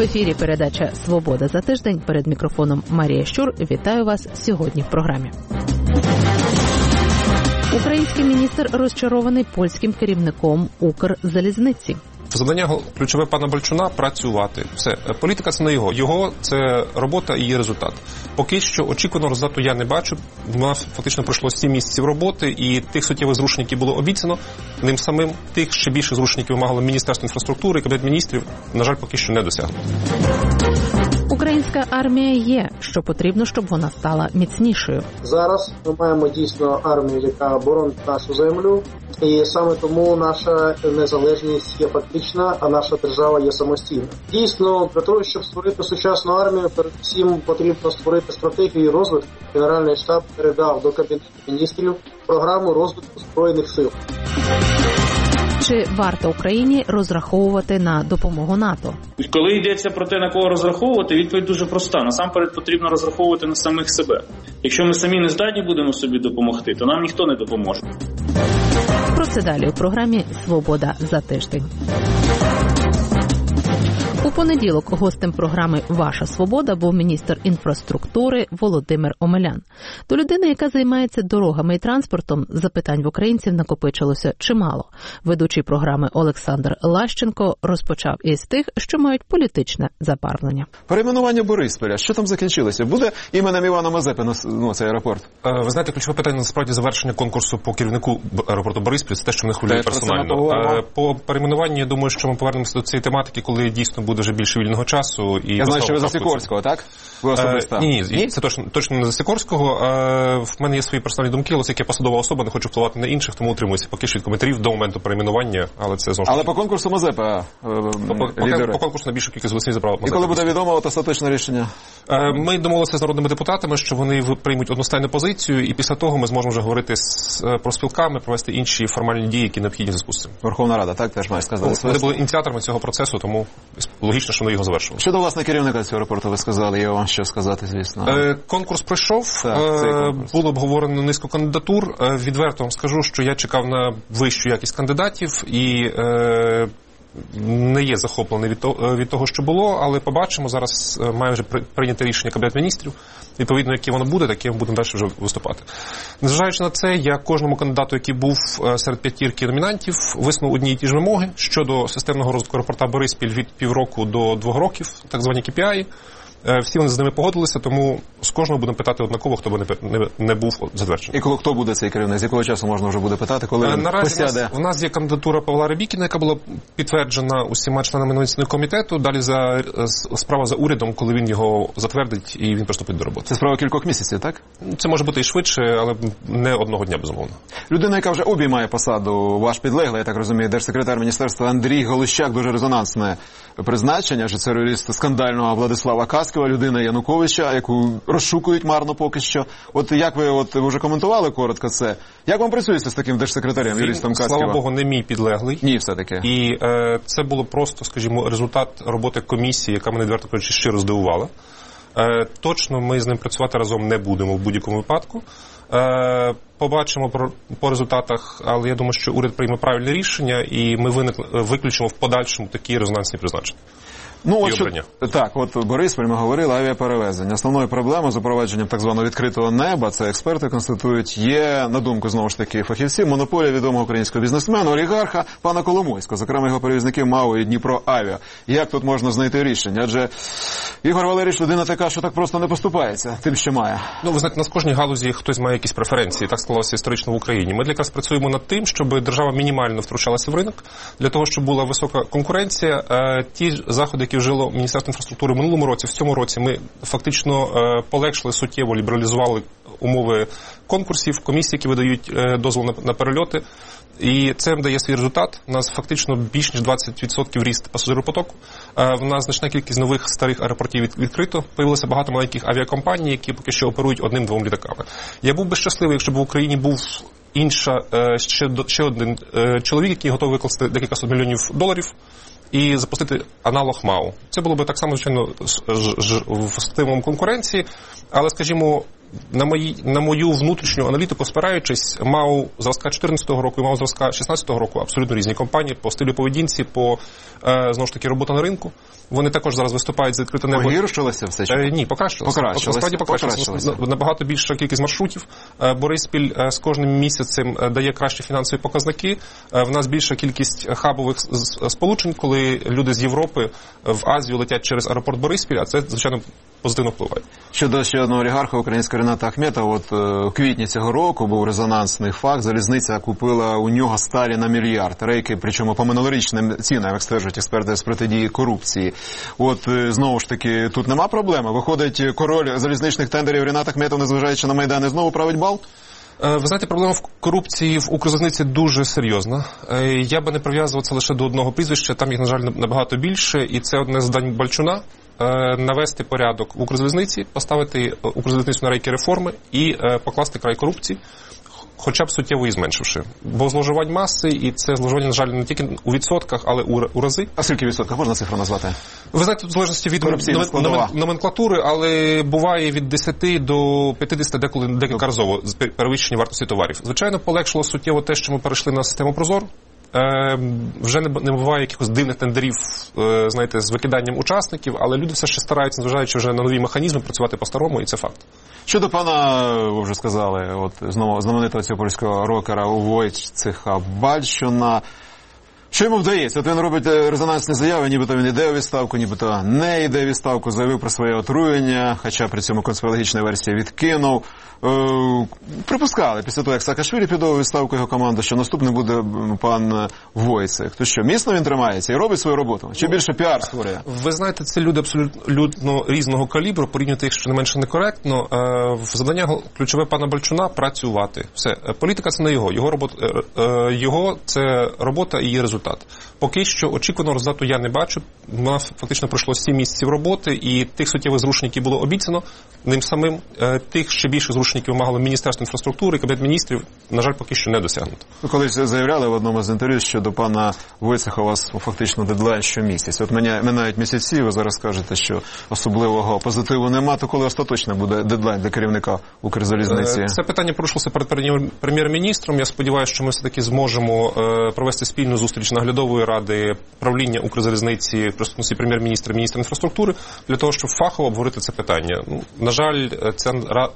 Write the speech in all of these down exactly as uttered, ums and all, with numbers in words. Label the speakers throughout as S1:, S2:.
S1: ефірі передача «Свобода за тиждень». Перед мікрофоном Марія Щур. Вітаю вас сьогодні в програмі. Український міністр розчарований польським керівником Укрзалізниці.
S2: Завдання ключове пана Балчуна – працювати. Все. Політика – це не його. Його – це робота і її результат. Поки що очікуваного результату я не бачу. У нас фактично пройшло сім місяців роботи, і тих суттєвих зрушень, які було обіцяно ним самим, тих ще більше зрушень, які вимагало Міністерство інфраструктури і Кабінет міністрів, на жаль, поки що не досягли.
S1: Українська армія є, що потрібно, щоб вона стала міцнішою.
S3: Зараз ми маємо дійсно армію, яка боронить нашу землю, і саме тому наша незалежність є фактична, а наша держава є самостійна. Дійсно, для того, щоб створити сучасну армію, передусім потрібно створити стратегію розвитку. Генеральний штаб передав до Кабінету міністрів програму розвитку Збройних сил.
S1: Чи варто Україні розраховувати на допомогу НАТО?
S4: Коли йдеться про те, на кого розраховувати, відповідь дуже проста. Насамперед потрібно розраховувати на самих себе. Якщо ми самі не здатні будемо собі допомогти, то нам ніхто не допоможе.
S1: Про це далі у програмі «Свобода за тиждень». У понеділок гостем програми «Ваша свобода» був міністр інфраструктури Володимир Омелян. До людини, яка займається дорогами і транспортом, запитань в українців накопичилося чимало. Ведучий програми Олександр Лащенко розпочав із тих, що мають політичне забарвлення.
S5: Перейменування Борисполя. Що там закінчилося? Буде іменем Івана Мазепи ну, цей аеропорт?
S2: Ви знаєте, ключове питання насправді завершення конкурсу по керівнику аеропорту Борисполь. Це те, що мене хвилює персонально. По перейменуванню, я думаю, що ми повернемося до цієї тематики, коли дійсно буде вже більше вільного часу. І
S5: я знаю, що ви за Сікорського, так? Ви особисто?
S2: Е, ні, ні, ні, це точно, точно не за Сікорського. Е, в мене є свої персональні думки, але як я посадова особа, не хочу впливати на інших, тому утримуюся поки що від коментарів до моменту перейменування, але це знову ж.
S5: Але по конкурсу Мазепа е,
S2: по, по, по конкурсу найбільшу кількість голосів забрав Мазепа.
S5: І коли буде відомо от остаточне рішення?
S2: Е, ми домовилися з народними депутатами, що вони приймуть одностайну позицію, і після того ми зможемо вже говорити з профспілками, провести інші формальні дії, які необхідні в зв'язку з цим.
S5: Верховна Рада, так, теж має сказати.
S2: Вони були ініціаторами цього процесу, тому логічно, що ми його завершили.
S5: Щодо власне керівника цього аеропорту ви сказали, є вам що сказати, звісно.
S2: Е, конкурс пройшов,
S5: так,
S2: е,
S5: конкурс.
S2: Було обговорено низку кандидатур. Е, відверто вам скажу, що я чекав на вищу якість кандидатів і е, не є захоплений від того, від того, що було, але побачимо. Зараз має вже прийняти рішення Кабінет міністрів. Відповідно, яке воно буде, таке ми будемо далі вже виступати. Незважаючи на це, я кожному кандидату, який був серед п'ятірки номінантів, висунув одні і ті ж вимоги щодо системного розвитку аеропорта Бориспіль від півроку до двох років, так звані кей пі ай. Всі вони з ними погодилися, тому з кожного будемо питати однаково, хто би не, не, не був затверджений.
S5: І коли хто буде цей керівник? З якого часу можна вже буде питати, коли він
S2: Наразі
S5: посяде?
S2: Наразі у нас є кандидатура Павла Рябікіна, яка була підтверджена усіма членами Новинського комітету. Далі за справа за урядом, коли він його затвердить і він приступить до роботи.
S5: Це справа кількох місяців, так?
S2: Це може бути і швидше, але не одного дня, безумовно.
S5: Людина, яка вже обіймає посаду, ваш підлеглий, я так розумію, держсекретар міністерства Андрій Галущак, дуже резонансне призначення, що це терорист скандального Владислава Касківа, людина Януковича, яку розшукують марно поки що. От як ви, от ви вже коментували коротко це, як вам працюється з таким держсекретарем, юристом Касківа?
S2: Слава Богу, не мій підлеглий.
S5: Ні, все-таки.
S2: І е, це було просто, скажімо, результат роботи комісії, яка мене, відверто кажучи, щиро здивувала. Е, точно ми з ним працювати разом не будемо в будь-якому випадку. Е, побачимо по, по результатах, але я думаю, що уряд прийме правильне рішення, і ми виник, виключимо в подальшому такі резонансні призначення.
S5: Ну, от що, так, от Бориспіль, ми говорили, авіаперевезення. Основною проблемою запровадженням так званого відкритого неба, це експерти констатують, є, на думку, знову ж таки, фахівців, монополія відомого українського бізнесмена, олігарха, пана Коломойського, зокрема його перевізників МАУ і Дніпро Авіа. Як тут можна знайти рішення? Адже Ігор Валерійович людина така, що так просто не поступається, тим, що має.
S2: Ну, ви знаєте, на кожній галузі хтось має якісь преференції, так склалося історично в Україні. Ми якраз працюємо над тим, щоб держава мінімально втручалася в ринок, для того, щоб була висока конкуренція. Ті заходи, які вжило Міністерство інфраструктури в минулому році, в цьому році ми фактично полегшили суттєво, лібералізували умови конкурсів, комісій, які видають дозвіл на перельоти. І це дає свій результат. У нас фактично більш ніж двадцять відсотків ріст пасажиропотоку. В нас значна кількість нових старих аеропортів відкрито. Появилося багато маленьких авіакомпаній, які поки що оперують одним-двом літаками. Я був би щасливий, якщо б в Україні був інша, ще, ще один чоловік, який готовий викласти декілька сот мільйонів доларів і запустити аналог МАУ. Це було б так само, звичайно, в стимулом конкуренції, але, скажімо, на, мої, на мою внутрішню аналітику спираючись, МАУ зразка чотирнадцятого року і МАУ зразка шістнадцятого року абсолютно різні компанії по стилю поведінці, по, е, знову ж таки, робота на ринку. Вони також зараз виступають за відкрите небо.
S5: Погіршилося все?
S2: Е, ні, покращилося.
S5: Покращилося.
S2: Насправді покращилося. покращилося. Набагато більша кількість маршрутів. Е, Бориспіль е, з кожним місяцем е, дає кращі фінансові показники. Е, в нас більша кількість хабових сполучень, коли люди з Європи в Азію летять через аеропорт Бориспіль, а це, звичайно, позитивно впливає.
S5: Щодо ще одного олігарха українського Рената Ахметова, от у квітні цього року був резонансний факт. Залізниця купила у нього сталі на мільярд. Рейки, причому по минулорічним цінам, як стверджують експерти з протидії корупції. От, знову ж таки, тут нема проблеми. Виходить, король залізничних тендерів Ренат Ахметов, незважаючи на Майдан, і знову править бал?
S2: Ви знаєте, проблема в корупції в Укрзалізниці дуже серйозна. Я би не прив'язував це лише до одного прізвища, там їх, на жаль, набагато більше, і це одне з завдань Бальчуна – навести порядок в Укрзалізниці, поставити Укрзалізницю на рейки реформи і покласти край корупції, хоча б суттєво її зменшивши. Бо зловживань маси, і це зловживання, на жаль, не тільки у відсотках, але у, у рази.
S5: А скільки відсотках? Можна цифру назвати?
S2: Ви знаєте, в залежності від номен, номенклатури, але буває від десяти до п'ятдесяти, деколи декількаразово перевищення вартості товарів. Звичайно, полегшило суттєво те, що ми перейшли на систему Прозоро. Е, вже не, не буває якихось дивних тендерів, е, знаєте, з викиданням учасників, але люди все ще стараються, зважаючи вже на нові механізми, працювати по-старому, і це факт.
S5: Щодо пана, ви вже сказали, от знову знаменитого цього польського рокера Войцеха Бальчуна. Що йому вдається? От він робить резонансні заяви, нібито він йде у відставку, нібито не йде у відставку, заявив про своє отруєння, хоча при цьому конспірологічну версію відкинув. Е, припускали після того, як Саакашвілі піде у відставку його команда, що наступний буде пан Войцех. То що, міцно він тримається і робить свою роботу? Чи більше піар створює?
S2: Ви знаєте, це люди абсолютно різного калібру, порівнювати їх щонайменше некоректно. Е, завдання ключове пана Бальчуна – працювати. Все. Політика – це не його. Його, робота, е, його – це робота і її результат. Поки що очікуваного результату я не бачу. У нас фактично пройшло сім місяців роботи, і тих суттєвих зрушень, які було обіцяно ним самим, тих ще більше зрушень, які вимагало Міністерство інфраструктури і Кабінет міністрів, на жаль, поки що не досягнуто.
S5: Колись заявляли в одному з інтерв'ю, що до пана Войцеха у вас фактично дедлайн щомісяць. От минають місяці, ви зараз кажете, що особливого позитиву нема, то коли остаточно буде дедлайн для керівника Укрзалізниці? Це
S2: питання порушилося перед прем'єр-міністром. Я сподіваюся, що ми все-таки зможемо провести спільну зустріч наглядової ради правління Укрзалізниці, присутності прем'єр-міністра і міністра інфраструктури, для того, щоб фахово обговорити це питання. На жаль, ця,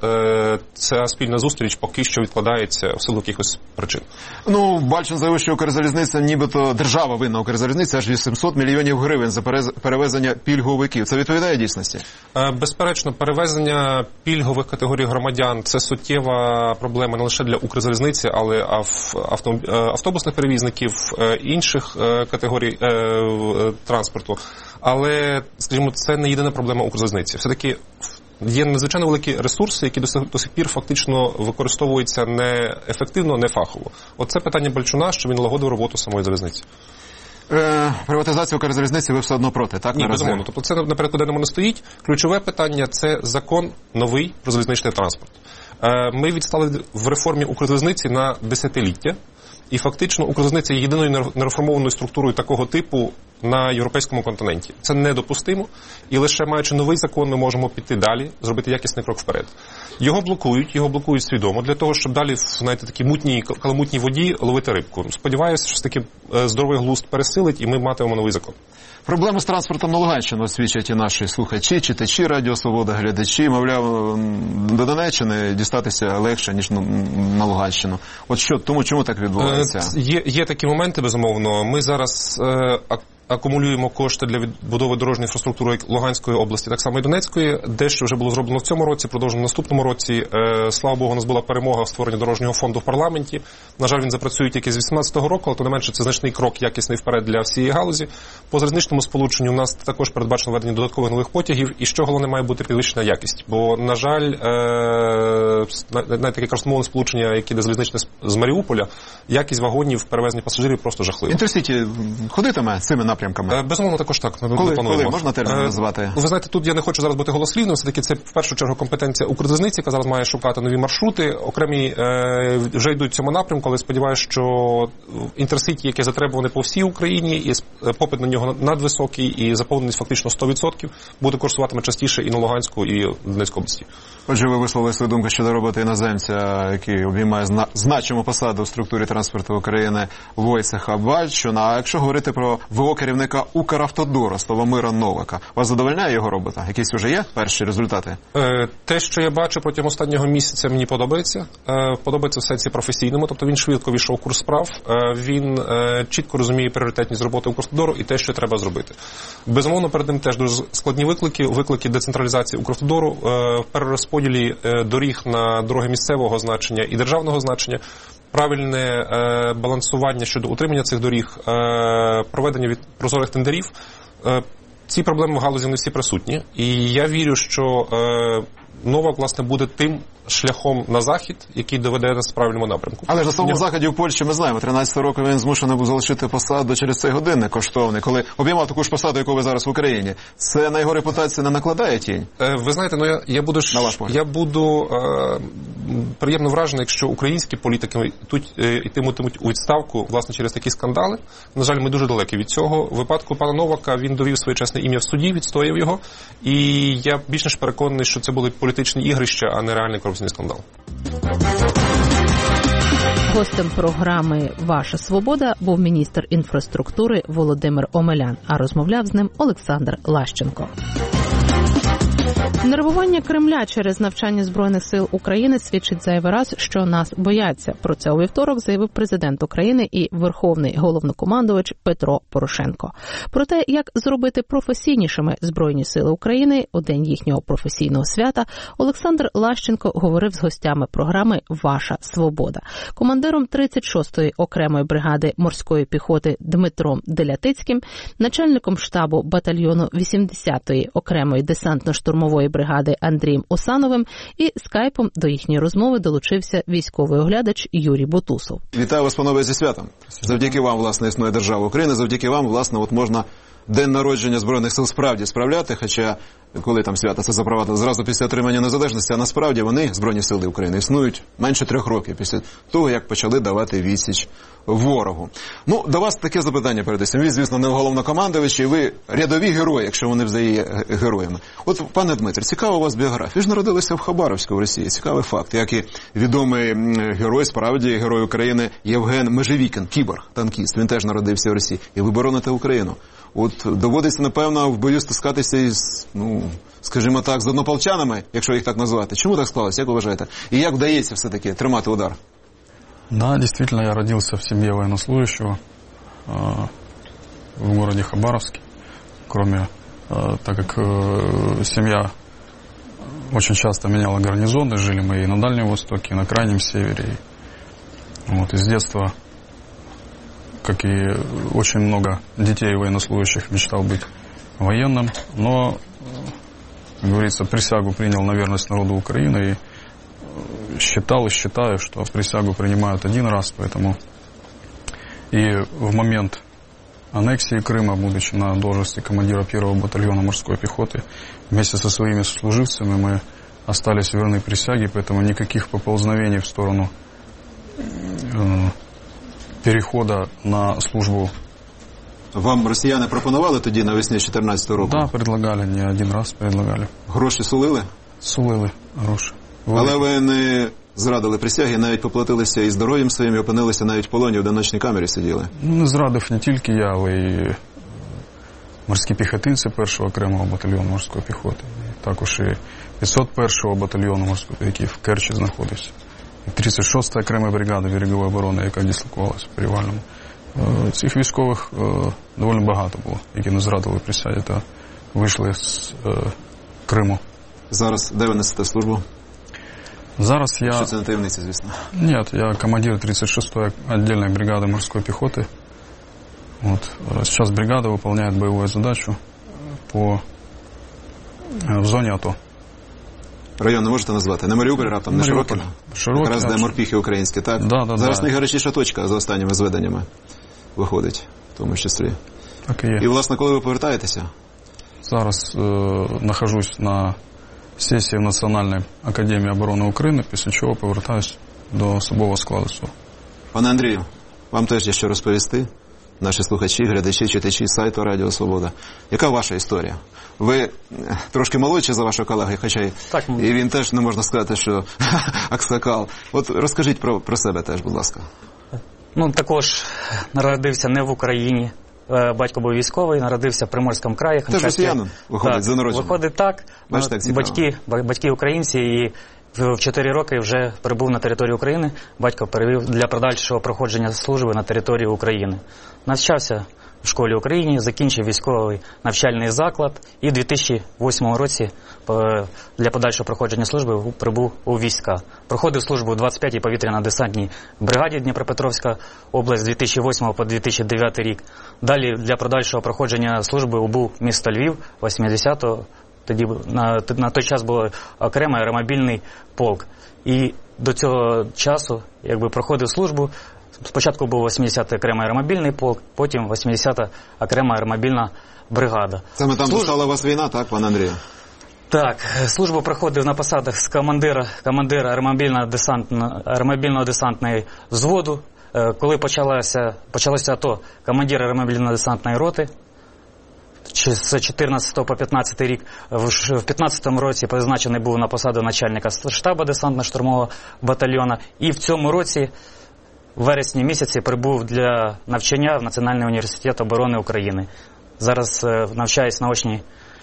S2: ця спільна зустріч поки що відкладається в силу якихось причин.
S5: Ну, Бальчин заявив, що Укрзалізниця, нібито держава винна Укрзалізниці, аж вісімсот мільйонів гривень за перевезення пільговиків. Це відповідає дійсності?
S2: Безперечно, перевезення пільгових категорій громадян – це суттєва проблема не лише для Укрзалізниці, але автобусних перевізників, інших категорій транспорту. Але, скажімо, це не єдина проблема Укрзалізниці. Все-таки є надзвичайно великі ресурси, які до сих пір фактично використовуються не ефективно, не фахово. Оце питання Бальчуна, що він налагодив роботу самої залізниці.
S5: Е, приватизація Укрзалізниці ви все одно проти, так?
S2: Ні, безумовно. Тобто це на порядку денному не стоїть. Ключове питання – це закон новий про залізничний транспорт. Е, ми відстали в реформі Укрзалізниці на десятиліття. І фактично Укрзалізниця є єдиною нереформованою структурою такого типу на європейському континенті. Це недопустимо. І лише маючи новий закон, ми можемо піти далі, зробити якісний крок вперед. Його блокують, його блокують свідомо, для того, щоб далі в, знаєте, такій мутній, каламутній воді ловити рибку. Сподіваюся, що таки здоровий глузд пересилить, і ми матимемо новий закон.
S5: Проблеми з транспортом на Луганщину свідчать і наші слухачі, читачі Радіо Свобода, глядачі. Мовляв, до Донеччини дістатися легше, ніж на Луганщину. От що, тому чому так відбувається?
S2: Є, є такі моменти, безумовно. Ми зараз е, акумулюємо кошти для відбудови дорожньої інфраструктури Луганської області, так само і Донецької. Дещо вже було зроблено в цьому році, продовжено в наступному році. Е, слава Богу, у нас була перемога в створенні дорожнього фонду в парламенті. На жаль, він запрацює тільки з вісімнадцятого року, але то не менше це значний крок якісний вперед для всієї галузі. По залізничному сполученню у нас також передбачено введення додаткових нових потягів, і що головне, має бути підвищена якість. Бо, на жаль, е, навіть таке красномовне сполучення, яке йде залізничне з Маріуполя, якість вагонів перевезення пасажирів просто жахлива.
S5: Інтерсіті ходитиме цими напрямками? напрямками?
S2: Безумовно, також так. Ми
S5: коли,
S2: плануємо.
S5: Коли? Можна термін назвати?
S2: Ви знаєте, тут я не хочу зараз бути голослівним, все-таки це в першу чергу компетенція Укрзалізниці, яка зараз має шукати нові маршрути. Окремі е, вже йдуть в цьому напрямку, але сподіваюся, що інтерситі, яке затребуване по всій Україні, і попит на нього надвисокий, і заповненість фактично сто відсотків, буде курсуватиме частіше і на Луганську, і в Донецькій області.
S5: Отже, ви висловили свою думку щодо роботи іноземця, який обіймає зна... значиму посаду в структурі транспорту України Войцеха Бальчуна. А якщо говорити про ВО керівника Укравтодору Славомира Новака, вас задовольняє його робота? Якісь вже є перші результати?
S2: Е, те, що я бачу протягом останнього місяця, мені подобається. Е, подобається в сенсі професійному, тобто він швидко війшов курс справ, е, він е, чітко розуміє пріоритетність роботи Укравтодору і те, що треба зробити. Безумовно, перед ним теж дуже складні виклики, виклики децентралізації Укравтодору, е, перерозподілі е, доріг на дороги місцевого значення і державного значення, правильне е, балансування щодо утримання цих доріг, е, проведення від прозорих тендерів. Е, ці проблеми в галузі не всі присутні. І я вірю, що е, Новак, власне, буде тим шляхом на захід, який доведе нас в правильному напрямку.
S5: Але ж на тому заході в Польщі ми знаємо, тринадцятого року він змушений був залишити посаду через цей годинник коштовний, коли обіймав таку ж посаду, яку ви зараз в Україні. Це на його репутацію не накладає тінь?
S2: Е, ви знаєте, ну я, я буду, ж, я буду е, приємно вражений, якщо українські політики тут е, йтимуть у відставку, власне, через такі скандали. На жаль, ми дуже далекі від цього. В випадку пана Новака він довів своє чесне ім'я в суді, відстояв його, і я більш ніж переконаний, що це були політичні ігрища, а не реальний корупційний скандал.
S1: Гостем програми «Ваша свобода» був міністр інфраструктури Володимир Омелян, а розмовляв з ним Олександр Лащенко. Нервування Кремля через навчання Збройних сил України свідчить зайвий раз, що нас бояться. Про це у вівторок заявив президент України і верховний головнокомандувач Петро Порошенко. Про те, як зробити професійнішими Збройні сили України у день їхнього професійного свята, Олександр Лащенко говорив з гостями програми «Ваша свобода». Командиром тридцять шостої окремої бригади морської піхоти Дмитром Делятицьким, начальником штабу батальйону вісімдесятої окремої десантно-штурмової бригади Андрієм Осановим, і скайпом до їхньої розмови долучився військовий оглядач Юрій Бутусов.
S5: Вітаю вас, панове, зі святом. Завдяки вам, власне, існує держава України, завдяки вам, власне, от можна день народження Збройних сил справді справляти, хоча коли там свята це запровадили зразу після отримання незалежності, а насправді вони, Збройні сили України, існують менше трьох років після того, як почали давати відсіч ворогу. Ну, до вас таке запитання передусім. Ви, звісно, не головнокомандувачі, ви рядові герої, якщо вони взагалі є героями. От, пане Дмитре, цікава у вас біографія. Ви ж народилися в Хабаровську, в Росії. Цікавий факт. Як і відомий герой, справді, герой України Євген Межевікін, кіборг, танкіст. Він теж народився в Росії. І ви бороните Україну. От доводиться, напевно, в бою стискатися із, ну, скажімо так, з однополчанами, якщо їх так назвати. Чому так склалося? Як ви вважаєте? І як вдається все-таки тримати удар?
S6: Да, действительно, я родился в семье военнослужащего э, в городе Хабаровске. Кроме, э, так как э, семья очень часто меняла гарнизоны, жили мы и на Дальнем Востоке, и на Крайнем Севере. И, вот, и с детства, как и очень много детей военнослужащих, мечтал быть военным. Но, как говорится, присягу принял на верность народу Украины и считал и считаю, что присягу принимают один раз, поэтому и в момент аннексии Крыма, будучи на должности командира первого батальона морской пехоты, вместе со своими сослуживцами мы остались верны присяге, поэтому никаких поползновений в сторону э, перехода на службу.
S5: Вам росіяни пропонували тоді навесні чотирнадцятого року?
S6: Да, предлагали, не один раз предлагали.
S5: Гроші сулили?
S6: Сулили гроші.
S5: Але ви не зрадили присяги, навіть поплатилися і здоров'ям своїм, і опинилися навіть в полоні, в одиночній камері сиділи.
S6: Ну, не зрадив не тільки я, але й морські піхотинці першого окремого батальйону морської піхоти. Також і п'ятсот першого батальйону морської піхоти, який в Керчі знаходився. І тридцять шоста окрема бригада берегової оборони, яка дислокувалася в Перевальному. Цих військових доволі багато було, які не зрадили присяги та вийшли з Криму.
S5: Зараз де ви несете службу?
S6: Зараз я...
S5: Що це не таємниця, звісно?
S6: Нет, я командир тридцать шестой отдельной бригады морской пехоты. Вот. Сейчас бригада выполняет боевую задачу по... в зоні АТО.
S5: Район не можете назвати? Не Маріуполь, раптом, не Широкий?
S6: Широкий.
S5: Якраз де морпіхи українські, так?
S6: Да, да,
S5: Зараз
S6: да.
S5: найгарячіша точка за останніми зведеннями виходить, в тому числі.
S6: Так і є.
S5: І, власне, коли ви повертаєтеся?
S6: Зараз е, нахожусь на сесії Національної академії оборони України, після чого повертаюсь до особового складу.
S5: Пане Андрію, вам теж є що розповісти? Наші слухачі, глядачі, читачі сайту Радіо Свобода. Яка ваша історія? Ви трошки молодші за вашого колеги, хоча й
S7: так,
S5: і він теж не можна сказати, що аксакал. От розкажіть про, про себе теж, будь ласка.
S7: Ну, також народився не в Україні. Батько був військовий, народився в Приморському краї.
S5: Теж росіянин, виходить,
S7: так,
S5: за народження.
S7: Виходить так.
S5: Бачите, як цікаво.
S7: Батьки, батьки українці, і в чотири роки вже прибув на територію України. Батько перевів для подальшого проходження служби на територію України. Навчався в школі Україні, закінчив військовий навчальний заклад і в дві тисячі восьмому році для подальшого проходження служби прибув у війська. Проходив службу у двадцять п'ятій повітряно-десантній бригаді Дніпропетровська область з дві тисячі восьмого по дві тисячі дев'ятий рік. Далі для подальшого проходження служби убув місто Львів вісімдесятого. Тоді на, на той час був окремий аеромобільний полк. І до цього часу якби проходив службу. Спочатку був вісімдесятий окремий аеромобільний полк, потім вісімдесята окрема аеромобільна бригада.
S5: Саме там
S7: Служ...
S5: застала вас війна, так, пане Андрію?
S7: Так, службу проходив на посадах з командира, командира аеромобільно-десантного, аеромобільно-десантної взводу. Коли почалося, почалося АТО, командир аеромобільно-десантної роти. З чотирнадцятого по п'ятнадцятий рік, в п'ятнадцятому році призначений був на посаду начальника штабу десантно-штурмового батальйону. І в цьому році, в вересні місяці, прибув для навчання в Національний університет оборони України. Зараз навчаюсь на очній,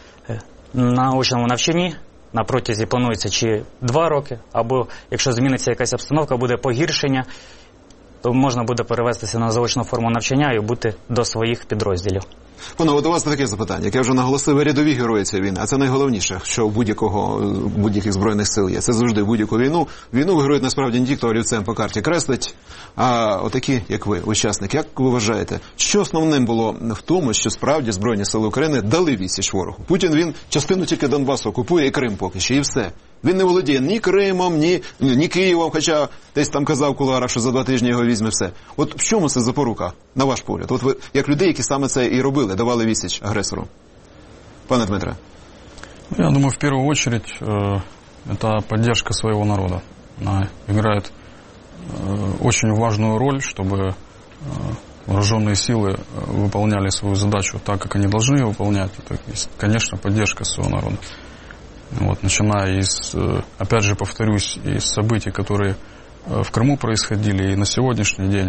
S7: на очному навчанні. На протязі планується чи два роки, або якщо зміниться якась обстановка, буде погіршення, то можна буде перевестися на заочну форму навчання і бути до своїх підрозділів.
S5: Пане, от у вас таке запитання, яке вже наголосив, рядові герої цієї війни, а це найголовніше, що у будь-якого, будь-яких збройних сил є. Це завжди будь-яку війну. Війну виграють насправді не ті, хто олівцем по карті креслить, а отакі, як ви, учасники. Як ви вважаєте, що основним було в тому, що справді Збройні сили України дали відсіч ворогу? Путін, він частину тільки Донбасу окупує і Крим поки що, і все. Він не володіє ні Кримом, ні, ні Києвом, хоча десь там казав в кулуарах, що за два тижні його візьме все. От в чому це запорука, на ваш погляд? От ви, як людей, які саме це і робили, давали відсіч агресору. Пане Дмитре.
S6: Я думаю, в первую очередь, э, это поддержка своего народа. Она играет э, очень важную роль, чтобы э, вооруженные силы выполняли свою задачу так, как они должны выполнять. Это, конечно, поддержка своего народа. Вот, начиная из, опять же, повторюсь, из событий, которые в Крыму происходили, и на сегодняшний день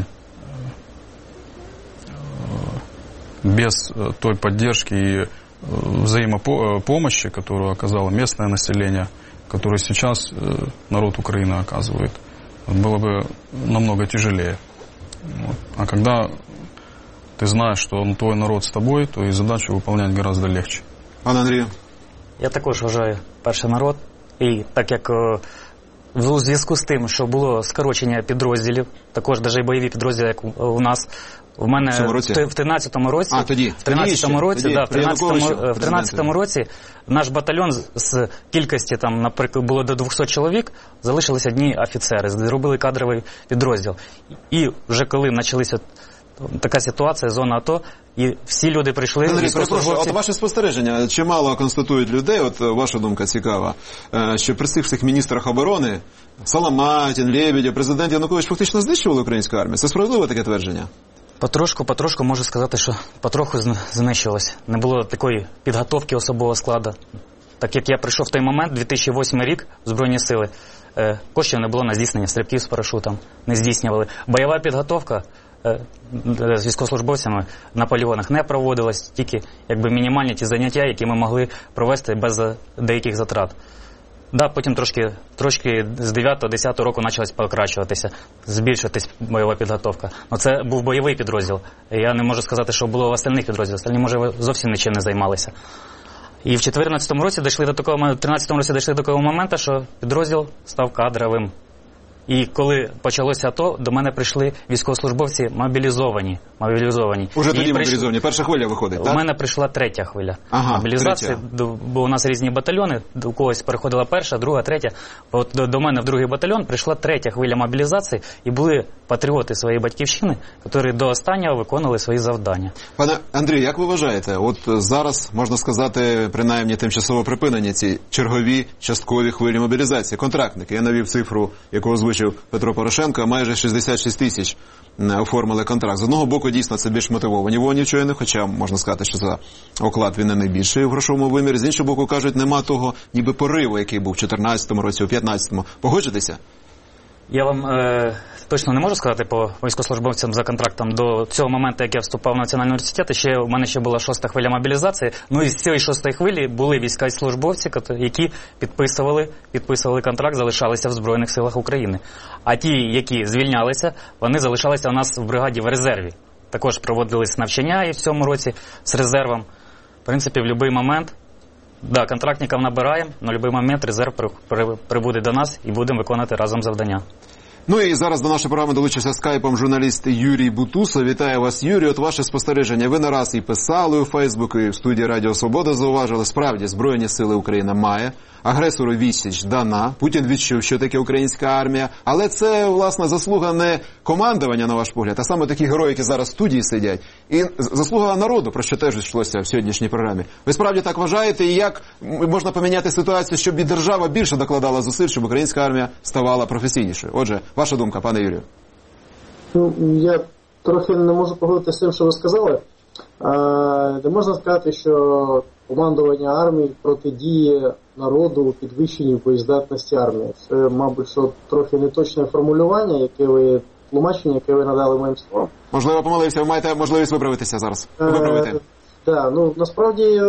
S6: без той поддержки и взаимопомощи, которую оказало местное население, которую сейчас народ Украины оказывает, было бы намного тяжелее. Вот. А когда ты знаешь, что твой народ с тобой, то и задачу выполнять гораздо легче.
S5: Пане Андрію.
S7: Я також вважаю перший народ, і так як в зв'язку з тим, що було скорочення підрозділів, також навіть бойові підрозділи, як у нас, в мене в тринадцятому році,
S5: а, тоді,
S7: в тринадцятому році,
S5: тоді,
S7: да, в тринадцятому, в тринадцятому році наш батальйон з кількості, там, наприклад, було до двохсот чоловік, залишилися одні офіцери, зробили кадровий підрозділ. І вже коли почалися така ситуація, зона АТО, і всі люди прийшли.
S5: Андрій, перепрошую, от ваше спостереження, чимало констатують людей, от ваша думка цікава, що при цих всіх міністрах оборони, Соломатін, Лебедєв, президент Янукович фактично знищували українську армію. Це справедливе таке твердження?
S7: Потрошку, потрошку можу сказати, що потроху знищилось. Не було такої підготовки особового складу. Так як я прийшов в той момент, дві тисячі восьмий рік, в Збройні сили, коштів не було на здійснення стрибків з парашутом, не здійснювали. Бойова підготовка з військовослужбовцями на полігонах не проводилась, тільки якби мінімальні ті заняття, які ми могли провести без деяких затрат. Да, потім трошки, трошки з дев'ятого-десятого року почалась покращуватися, збільшуватись бойова підготовка. Но це був бойовий підрозділ. Я не можу сказати, що було в остальних підрозділах. Остальні, може, зовсім нічим не займалися. І в чотирнадцятому році дійшли до такого, в тринадцятому році дійшли до такого моменту, що підрозділ став кадровим. І коли почалося АТО, до мене прийшли військовослужбовці мобілізовані. мобілізовані.
S5: Уже тоді
S7: прийш...
S5: мобілізовані. Перша хвиля виходить, так?
S7: У мене прийшла третя хвиля
S5: ага,
S7: мобілізації,
S5: третя.
S7: Бо у нас різні батальйони, у когось переходила перша, друга, третя. От до, до мене в другий батальйон прийшла третя хвиля мобілізації, і були патріоти своєї батьківщини, які до останнього виконували свої завдання.
S5: Пане Андрію, як ви вважаєте, от зараз, можна сказати, принаймні тимчасово припинені ці чергові часткові хвилі мобілізації, контрактники. Я навів цифру, яку озвучив Петро Порошенко, майже шістдесят шість тисяч оформили контракт. З одного боку, дійсно, це більш мотивовані воїни воїни, хоча можна сказати, що за оклад він не найбільший в грошовому вимірі. З іншого боку, кажуть, нема того ніби пориву, який був у чотирнадцятому році, у п'ятнадцятому. Погоджуєтеся?
S7: Я вам е, точно не можу сказати по військовослужбовцям за контрактом. До цього моменту, як я вступав в Національний університет, ще у мене ще була шоста хвиля мобілізації. Ну і з цієї шостої хвилі були військовослужбовці, які підписували, підписували контракт, залишалися в Збройних силах України. А ті, які звільнялися, вони залишалися у нас в бригаді в резерві. Також проводились навчання і в цьому році з резервом. В принципі, в будь-який момент, да, контрактників набираємо, на будь-який момент резерв прибуде до нас і будемо виконувати разом завдання.
S5: Ну і зараз до нашої програми долучився скайпом журналіст Юрій Бутусов. Вітаю вас, Юрій. От ваше спостереження. Ви не раз і писали у Фейсбуку, і в студії Радіо Свобода зауважили. Справді, Збройні сили України має. Агресору відсіч дана. Путін відчув, що таке українська армія. Але це, власне, заслуга не командування, на ваш погляд, а саме такі герої, які зараз в студії сидять. І заслуга народу, про що теж йшлося в сьогоднішній програмі. Ви справді так вважаєте? І як можна поміняти ситуацію, щоб і держава більше докладала зусиль, щоб українська армія ставала професійнішою? Отже, ваша думка, пане Юрію.
S3: Ну, я трохи не можу погодитися з тим, що ви сказали. А, не можна сказати, що командування армії протидіє народу у підвищенні боєздатності армії. Це, мабуть, що трохи неточне формулювання, яке ви, тлумачення, яке ви надали моїм словам.
S5: Можливо, помилився, ви маєте можливість виправитися зараз. Виправити.
S3: Так, да, ну, насправді,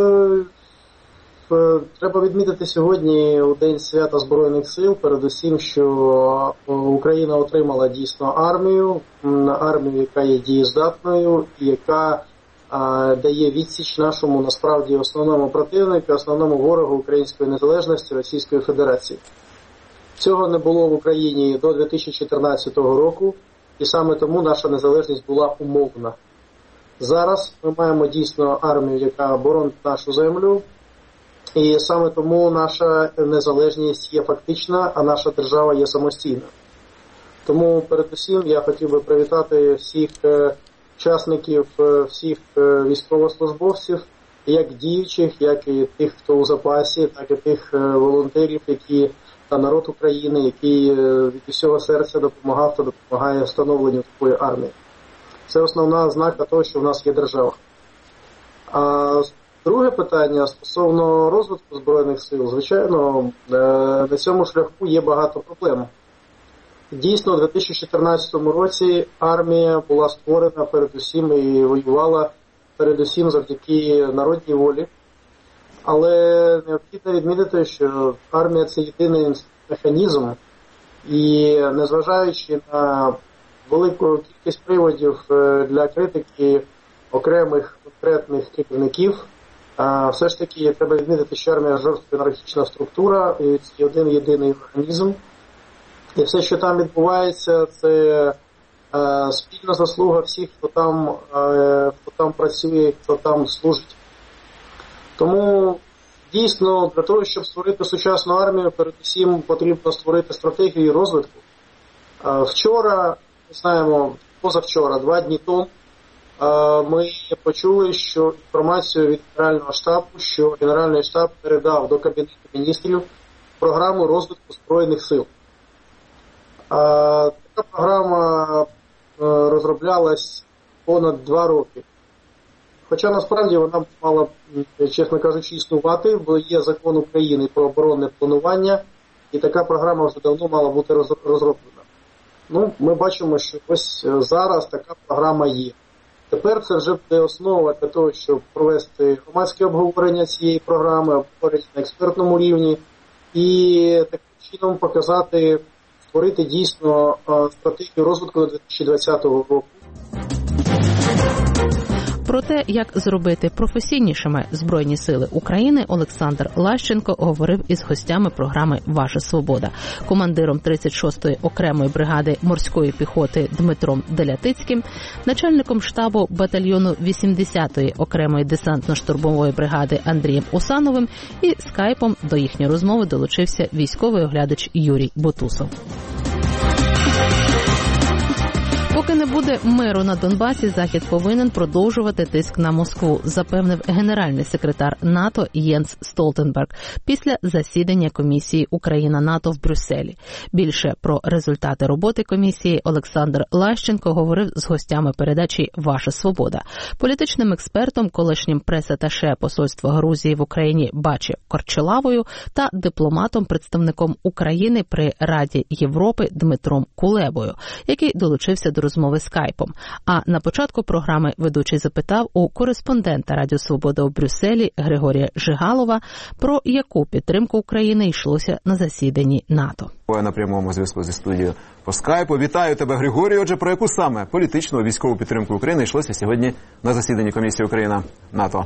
S3: треба відмітити сьогодні, у День свята Збройних сил, передусім, що Україна отримала дійсно армію, армію, яка є дієздатною і яка а, дає відсіч нашому, насправді, основному противнику, основному ворогу української незалежності Російської Федерації. Цього не було в Україні до дві тисячі чотирнадцятого року, і саме тому наша незалежність була умовна. Зараз ми маємо дійсно армію, яка боронить нашу землю, і саме тому наша незалежність є фактична, а наша держава є самостійна. Тому передусім я хотів би привітати всіх учасників, всіх військовослужбовців, як діючих, як і тих, хто у запасі, так і тих волонтерів, які та народ України, який від усього серця допомагав та допомагає встановленню такої армії. Це основна ознака того, що в нас є держава. А друге питання стосовно розвитку Збройних сил. Звичайно, на цьому шляху є багато проблем. Дійсно, у дві тисячі чотирнадцятому році армія була створена передусім і воювала передусім завдяки народній волі. Але необхідно відмітити, що армія – це єдиний механізм, і незважаючи на велику кількість приводів для критики окремих конкретних керівників, все ж таки треба відмітити, що армія – жорстка ієрархічна структура, і це один єдиний механізм. І все, що там відбувається, це спільна заслуга всіх, хто там, хто там працює, хто там служить. Тому дійсно для того, щоб створити сучасну армію, передусім потрібно створити стратегію розвитку. Вчора, ми знаємо, позавчора, два дні тому, ми почули, що інформацію від Генерального штабу, що Генеральний штаб передав до Кабінету міністрів програму розвитку Збройних сил. Така програма розроблялась понад два роки. Хоча насправді вона мала, чесно кажучи, існувати, бо є закон України про оборонне планування, і така програма вже давно мала бути розроблена. Ну, ми бачимо, що ось зараз така програма є. Тепер це вже буде основа для того, щоб провести громадське обговорення цієї програми, обговорення на експертному рівні, і таким чином показати, створити дійсно стратегію розвитку до дві тисячі двадцятого року.
S1: Про те, як зробити професійнішими Збройні сили України, Олександр Лащенко говорив із гостями програми «Ваша свобода», командиром тридцять шостої окремої бригади морської піхоти Дмитром Делятицьким, начальником штабу батальйону вісімдесятої окремої десантно-штурмової бригади Андрієм Усановим, і скайпом до їхньої розмови долучився військовий оглядач Юрій Бутусов. Поки не буде миру на Донбасі, Захід повинен продовжувати тиск на Москву, запевнив генеральний секретар НАТО Єнс Столтенберг після засідання комісії Україна-НАТО в Брюсселі. Більше про результати роботи комісії Олександр Лащенко говорив з гостями передачі «Ваша свобода», політичним експертом, колишнім прес-аташе посольства Грузії в Україні Бачі Корчелавою та дипломатом-представником України при Раді Європи Дмитром Кулебою, який долучився до розмови скайпом. А на початку програми ведучий запитав у кореспондента Радіо Свобода у Брюсселі Григорія Жигалова, про яку підтримку України йшлося на засіданні НАТО.
S5: На прямому зв'язку зі студією по скайпу. Вітаю тебе, Григорію. Отже, про яку саме політичну військову підтримку України йшлося сьогодні на засіданні комісії Україна-НАТО?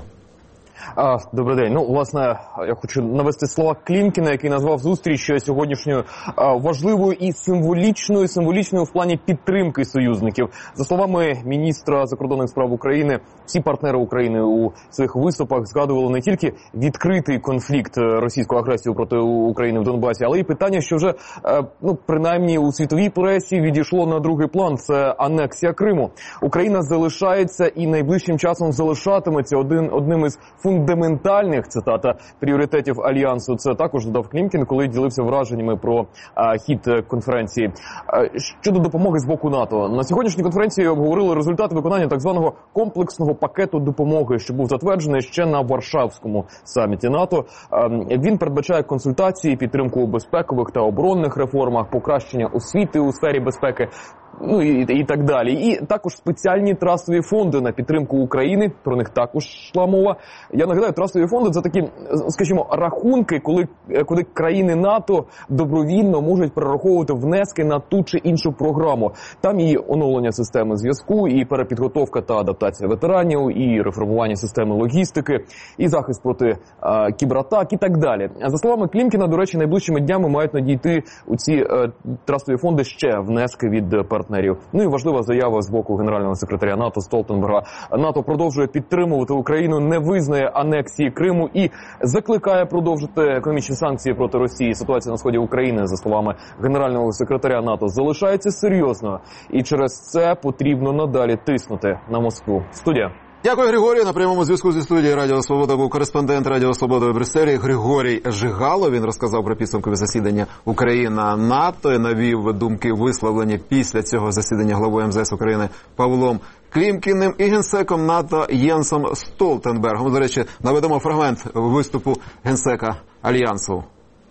S8: А, добрий день. Ну, власне, я хочу навести слова Клімкіна, який назвав зустріч сьогоднішньою а, важливою і символічною, символічною в плані підтримки союзників. За словами міністра закордонних справ України, всі партнери України у своїх виступах згадували не тільки відкритий конфлікт російської агресії проти України в Донбасі, але й питання, що вже, а, ну, принаймні у світовій пресі відійшло на другий план – це анексія Криму. Україна залишається і найближчим часом залишатиметься один, одним із фундаментальних, цитата, пріоритетів Альянсу. Це також додав Клімкін, коли ділився враженнями про а, хід конференції. А, щодо допомоги з боку НАТО. На сьогоднішній конференції обговорили результати виконання так званого комплексного пакету допомоги, що був затверджений ще на Варшавському саміті НАТО. А, він передбачає консультації, підтримку у безпекових та оборонних реформах, покращення освіти у сфері безпеки, ну і, і так далі. І також спеціальні трастові фонди на підтримку України, про них також йшла мова. Я нагадаю, трастові фонди – це такі, скажімо, рахунки, коли, коли країни НАТО добровільно можуть перераховувати внески на ту чи іншу програму. Там і оновлення системи зв'язку, і перепідготовка та адаптація ветеранів, і реформування системи логістики, і захист проти а, кібератак і так далі. За словами Клімкіна, до речі, найближчими днями мають надійти у ці а, трастові фонди ще внески від партнерів. Ну і важлива заява з боку генерального секретаря НАТО Столтенберга. НАТО продовжує підтримувати Україну, не визнає анексії Криму і закликає продовжити економічні санкції проти Росії. Ситуація на сході України, за словами генерального секретаря НАТО, залишається серйозною. І через це потрібно надалі тиснути на Москву. Студія.
S5: Дякую, Григорію. На прямому зв'язку зі студією Радіо Свобода був кореспондент Радіо Свобода у Брюсселі Григорій Жигалов. Він розказав про підсумкові засідання Україна-НАТО і навів думки, висловлені після цього засідання главою ем зе ес України Павлом Клімкіним і генсеком НАТО Єнсом Столтенбергом. До речі, наведемо фрагмент виступу генсека Альянсу.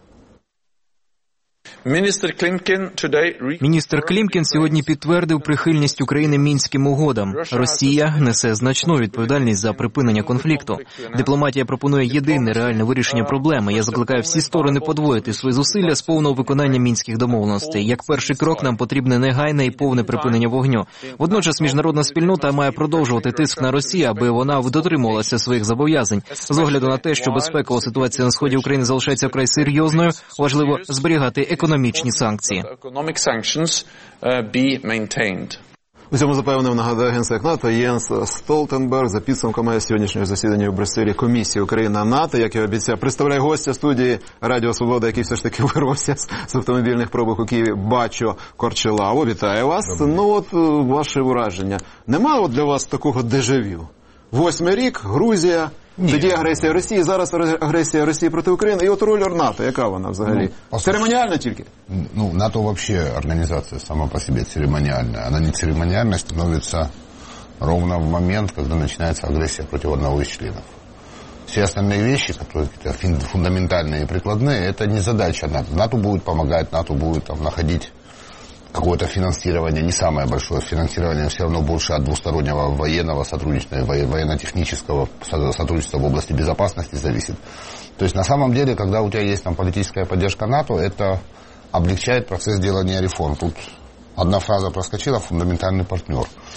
S9: Міністр Клімкін сьогодні підтвердив прихильність України Мінським угодам. Росія несе значну відповідальність за припинення конфлікту. Дипломатія пропонує єдине реальне вирішення проблеми. Я закликаю всі сторони подвоїти свої зусилля з повного виконання мінських домовленостей. Як перший крок нам потрібне негайне і повне припинення вогню. Водночас міжнародна спільнота має продовжувати тиск на Росію, аби вона дотримувалася своїх зобов'язань. З огляду на те, що безпекова ситуація на сході України залишається вкрай серйозною, важливо зберігати економічні санкції.
S5: У цьому запевнив, нагадаю, генсек НАТО Єнс Столтенберг за підсумками сьогоднішнього засідання у Брюсселі комісії Україна-НАТО. Як я обіцяв, представляю гостя студії Радіо Свобода, який все ж таки вирвався з автомобільних пробок у Києві, Бачо Корчелаву. Вітаю вас. Добре. Ну от, ваше враження. Нема от для вас такого дежавю? Восьмий рік, Грузія, Ні. тоді агресія Росії, зараз агресія Росії проти України. І от роль НАТО, яка вона взагалі? Ну, церемоніальна тільки?
S10: Ну, НАТО вообще организация сама по себе церемониальная. Она не церемониальной становится ровно в момент, когда начинается агрессия против одного из членов. Все остальные вещи, которые фундаментальные и прикладные, это не задача НАТО. НАТО будет помогать, НАТО будет там находить какое-то финансирование, не самое большое финансирование, все равно больше от двустороннего военного сотрудничества, военно-технического сотрудничества в области безопасности зависит. То есть на самом деле, когда у тебя есть там политическая поддержка НАТО, это облегчает процесс делания реформ. Тут одна фраза проскочила: фундаментальный партнер.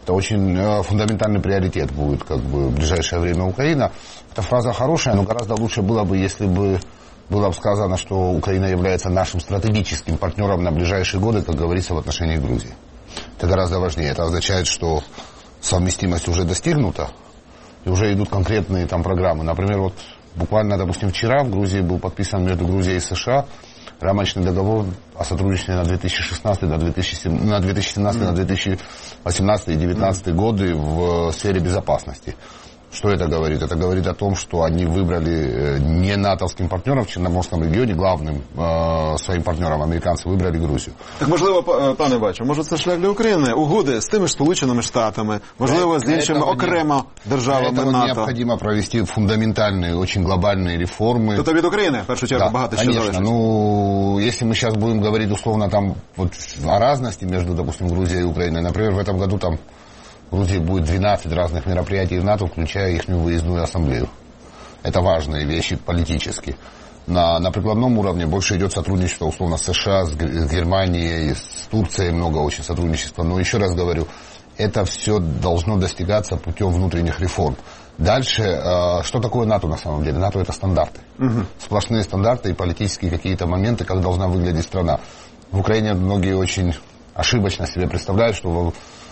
S10: Это очень э, фундаментальный приоритет будет как бы в ближайшее время Украина. Эта фраза хорошая, но гораздо лучше было бы, если бы было бы сказано, что Украина является нашим стратегическим партнером на ближайшие годы, как говорится, в отношении Грузии. Это гораздо важнее. Это означает, что совместимость уже достигнута, и уже идут конкретные там программы. Например, вот буквально, допустим, вчера в Грузии был подписан между Грузией и США рамочный договор о сотрудничестве на две тысячи шестнадцатый, на две тысячи семнадцатый, на две тысячи восемнадцатый и две тысячи девятнадцатый годы в сфере безопасности. Что это говорит? Это говорит о том, что они выбрали не натовским партнером в Черноморском регіоні, главним е, своїм партнером американці вибрали Грузію.
S5: Так, можливо, пане Бачу, може це шлях для України? Угоди з тими ж Сполученими Штатами, можливо, з іншими окремо державами НАТО.
S10: Для необходимо провести фундаментальные, очень глобальные реформы.
S5: Тобто від України, в першу чергу,
S10: да,
S5: багато що залежить.
S10: Ну, если мы сейчас будем говорить условно там вот, о разности между, допустим, Грузией и Украиной, например, в этом году там в Грузии будет двенадцать разных мероприятий в НАТО, включая их выездную ассамблею. Это важные вещи политически. На, на прикладном уровне больше идет сотрудничество, условно, с США, с Германией, с Турцией много очень сотрудничества. Но еще раз говорю, это все должно достигаться путем внутренних реформ. Дальше, э, что такое НАТО на самом деле? НАТО — это стандарты. Угу. Сплошные стандарты и политические какие-то моменты, как должна выглядеть страна. В Украине многие очень ошибочно себе представляют, что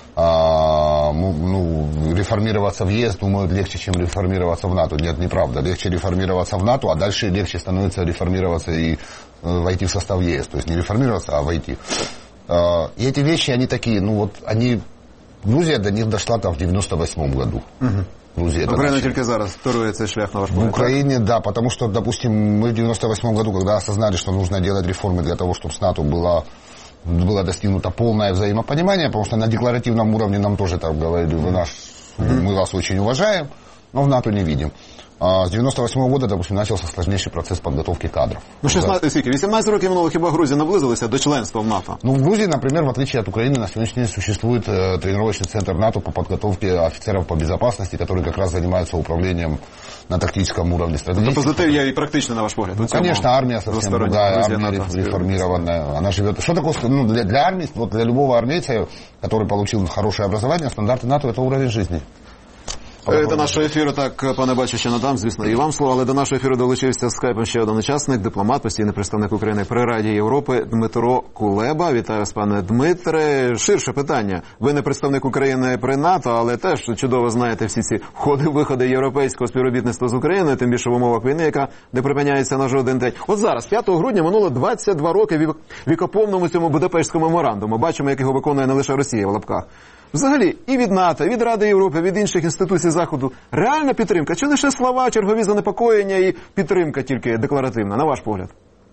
S10: А, ну, реформироваться в ЕС, думают, легче, чем реформироваться в НАТО. Нет, неправда. Легче реформироваться в НАТО, а дальше легче становится реформироваться и э, войти в состав ЕС. То есть не реформироваться, а войти. А, и эти вещи, они такие, ну вот, они... Грузия до них дошла там в девяносто восьмом году. Угу. Грузия,
S5: Украина только зараз второй цей шлях на ваш
S10: взгляд. В Украине, да, потому что, допустим, мы в девяносто восьмом году, когда осознали, что нужно делать реформы для того, чтобы с НАТО было... было достигнуто полное взаимопонимание, потому что на декларативном уровне нам тоже так говорили, вы наш, mm-hmm. мы вас очень уважаем, но в НАТО не видим. А с девяносто восьмого года, допустим, начался сложнейший процесс подготовки кадров.
S5: Ну, шістнадцять, скільки? вісімнадцять років минуло, хіба Грузія наблизилася до членства в НАТО?
S10: Ну, в Грузии, например, в отличие от Украины, на сегодняшний день существует э, тренировочный центр НАТО по подготовке офицеров по безопасности, которые как раз занимаются управлением на тактическом уровне.
S5: Это позитив я и практично, на ваш погляд?
S10: Ну, конечно, армия совсем другая, армия реформированная, она живет. Что такое, ну, для, для армии, вот для любого армейца, который получил хорошее образование, стандарты НАТО — это уровень жизни.
S5: До нашого ефіру, так, пане Бачу, ще надам, звісно, і вам слово, але до нашого ефіру долучився з скайпом ще один учасник, дипломат, постійний представник України при Раді Європи Дмитро Кулеба. Вітаю вас, пане Дмитре. Ширше питання. Ви не представник України при НАТО, але теж чудово знаєте всі ці входи-виходи європейського співробітництва з Україною, тим більше в умовах війни, яка не припиняється на жоден день. От зараз, п'ятого грудня, минуло двадцять два роки вікоповному цьому Будапештському меморандуму. Бачимо, як його виконує не лише Росія в лапках. Взагалі, і від НАТО, і від Ради Європи, від інших інституцій Заходу реальна підтримка? Чи лише слова, чергові занепокоєння і підтримка тільки декларативна, на ваш погляд?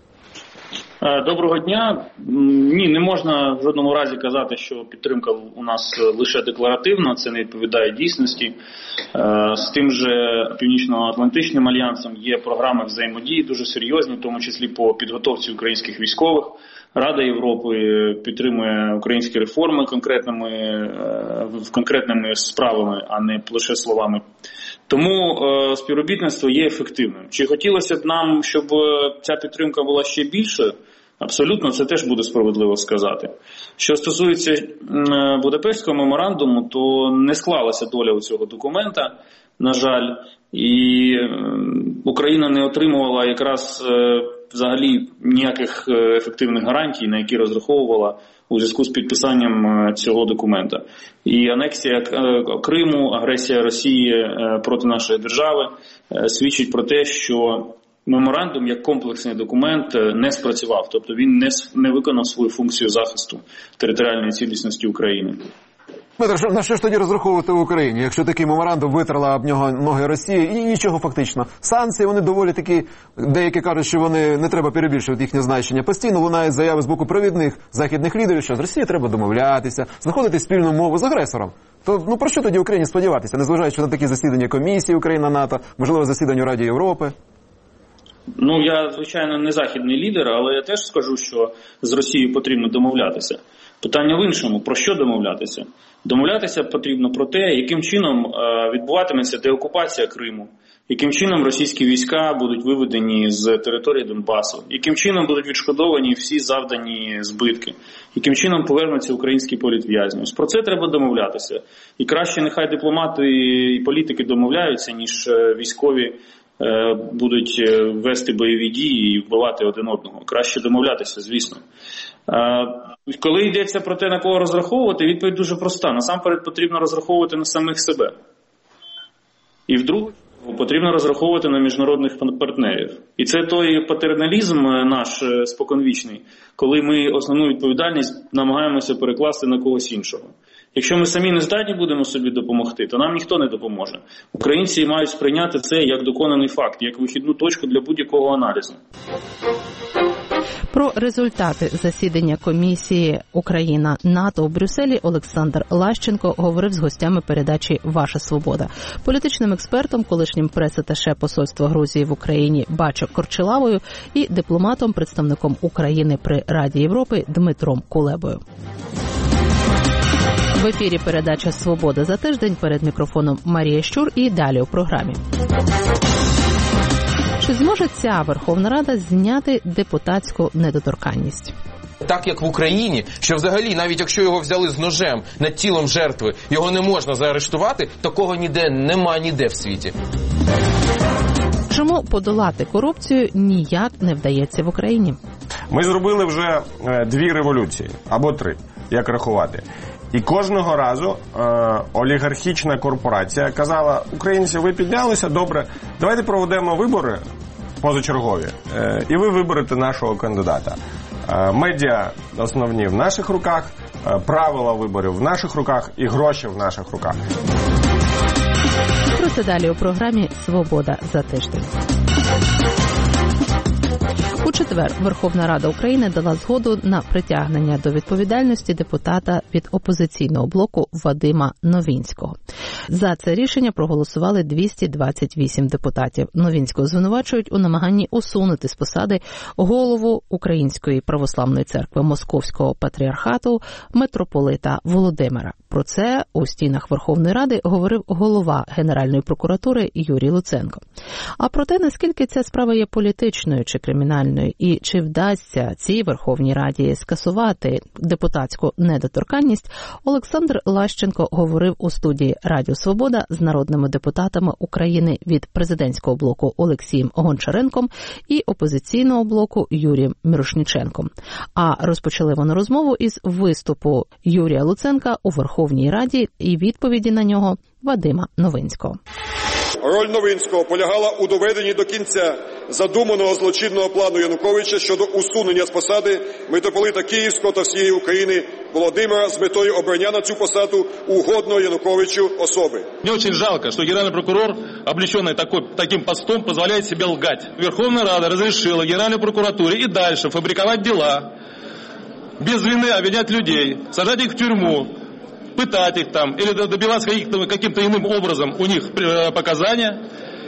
S4: Доброго дня. Ні, не можна в жодному разі казати, що підтримка у нас лише декларативна, це не відповідає дійсності. З тим же Північно-Атлантичним альянсом є програми взаємодії дуже серйозні, в тому числі по підготовці українських військових. Рада Європи підтримує українські реформи конкретними, конкретними справами, а не лише словами. Тому е, співробітництво є ефективним. Чи хотілося б нам, щоб ця підтримка була ще більшою? Абсолютно, це теж буде справедливо сказати. Що стосується е, Будапештського меморандуму, то не склалася доля у цього документа, на жаль, і е, Україна не отримувала якраз е, взагалі ніяких ефективних гарантій, на які розраховувала у зв'язку з підписанням цього документа. І анексія Криму, агресія Росії проти нашої держави свідчить про те, що меморандум як комплексний документ не спрацював, тобто він не, не виконав свою функцію захисту територіальної цілісності України.
S5: Дмитро, на що ж тоді розраховувати в Україні, якщо такий меморандум витерла об нього ноги Росії і нічого фактично? Санкції, вони доволі такі, деякі кажуть, що вони не треба перебільшувати їхнє значення. Постійно лунають заяви з боку провідних західних лідерів, що з Росією треба домовлятися, знаходити спільну мову з агресором. То ну про що тоді Україні сподіватися, незважаючи на такі засідання комісії Україна-НАТО, можливо, засідання у Раді Європи?
S4: Ну, я, звичайно, не західний лідер, але я теж скажу, що з Росією потрібно домовлятися. Питання в іншому. Про що домовлятися? Домовлятися потрібно про те, яким чином відбуватиметься деокупація Криму, яким чином російські війська будуть виведені з території Донбасу, яким чином будуть відшкодовані всі завдані збитки, яким чином повернуться українські політв'язні. Ось про це треба домовлятися. І краще нехай дипломати і політики домовляються, ніж військові будуть вести бойові дії і вбивати один одного. Краще домовлятися, звісно. Коли йдеться про те, на кого розраховувати, відповідь дуже проста. Насамперед потрібно розраховувати на самих себе. І вдруге, потрібно розраховувати на міжнародних партнерів. І це той патерналізм наш споконвічний, коли ми основну відповідальність намагаємося перекласти на когось іншого. Якщо ми самі не здатні будемо собі допомогти, то нам ніхто не допоможе. Українці мають сприйняти це як доконаний факт, як вихідну точку для будь-якого аналізу.
S1: Про результати засідання комісії Україна-НАТО у Брюсселі Олександр Лащенко говорив з гостями передачі «Ваша свобода». Політичним експертом, колишнім прес-аташе посольства Грузії в Україні Бачо Корчелавою і дипломатом, представником України при Раді Європи Дмитром Кулебою. В ефірі передача «Свобода за тиждень», перед мікрофоном Марія Щур і далі у програмі. Чи зможе ця Верховна Рада зняти депутатську недоторканність?
S11: Так, як в Україні, що взагалі, навіть якщо його взяли з ножем над тілом жертви, його не можна заарештувати, такого ніде нема ніде в світі.
S1: Чому подолати корупцію ніяк не вдається в Україні?
S12: Ми зробили вже дві революції, або три, як рахувати. І кожного разу е, олігархічна корпорація казала: українці, ви піднялися, добре, давайте проведемо вибори позачергові, е, і ви виберете нашого кандидата. Е, медіа основні в наших руках, е, правила виборів в наших руках і гроші в наших руках.
S1: Про це далі у програмі «Свобода за тиждень». У четвер Верховна Рада України дала згоду на притягнення до відповідальності депутата від опозиційного блоку Вадима Новінського. За це рішення проголосували двісті двадцять вісім депутатів. Новінського звинувачують у намаганні усунути з посади голову Української православної церкви Московського патріархату митрополита Володимира. Про це у стінах Верховної Ради говорив голова Генеральної прокуратури Юрій Луценко. А про те, наскільки ця справа є політичною чи кримінальною, і чи вдасться цій Верховній Раді скасувати депутатську недоторканність, Олександр Лащенко говорив у студії Радіо Свобода з народними депутатами України від президентського блоку Олексієм Гончаренком і опозиційного блоку Юрієм Мірошніченком. А розпочали вони розмову із виступу Юрія Луценка у Верховній Раді і відповіді на нього Вадима Новинського.
S13: Роль Новинського полягала у доведенні до кінця задуманого злочинного плану Януковича щодо усунення з посади митрополита Київського та всієї України Володимира з метою обрання на цю посаду угодного Януковичу особи.
S14: Мне очень жалко, что генеральный прокурор, облеченный такой, таким постом, позволяет себе лгать. Верховная Рада разрешила Генеральной прокуратуре и дальше фабриковать дела, без вины обвинять людей, сажать их в тюрьму, пытать их там, или добиваться каким-то, каким-то иным образом у них показания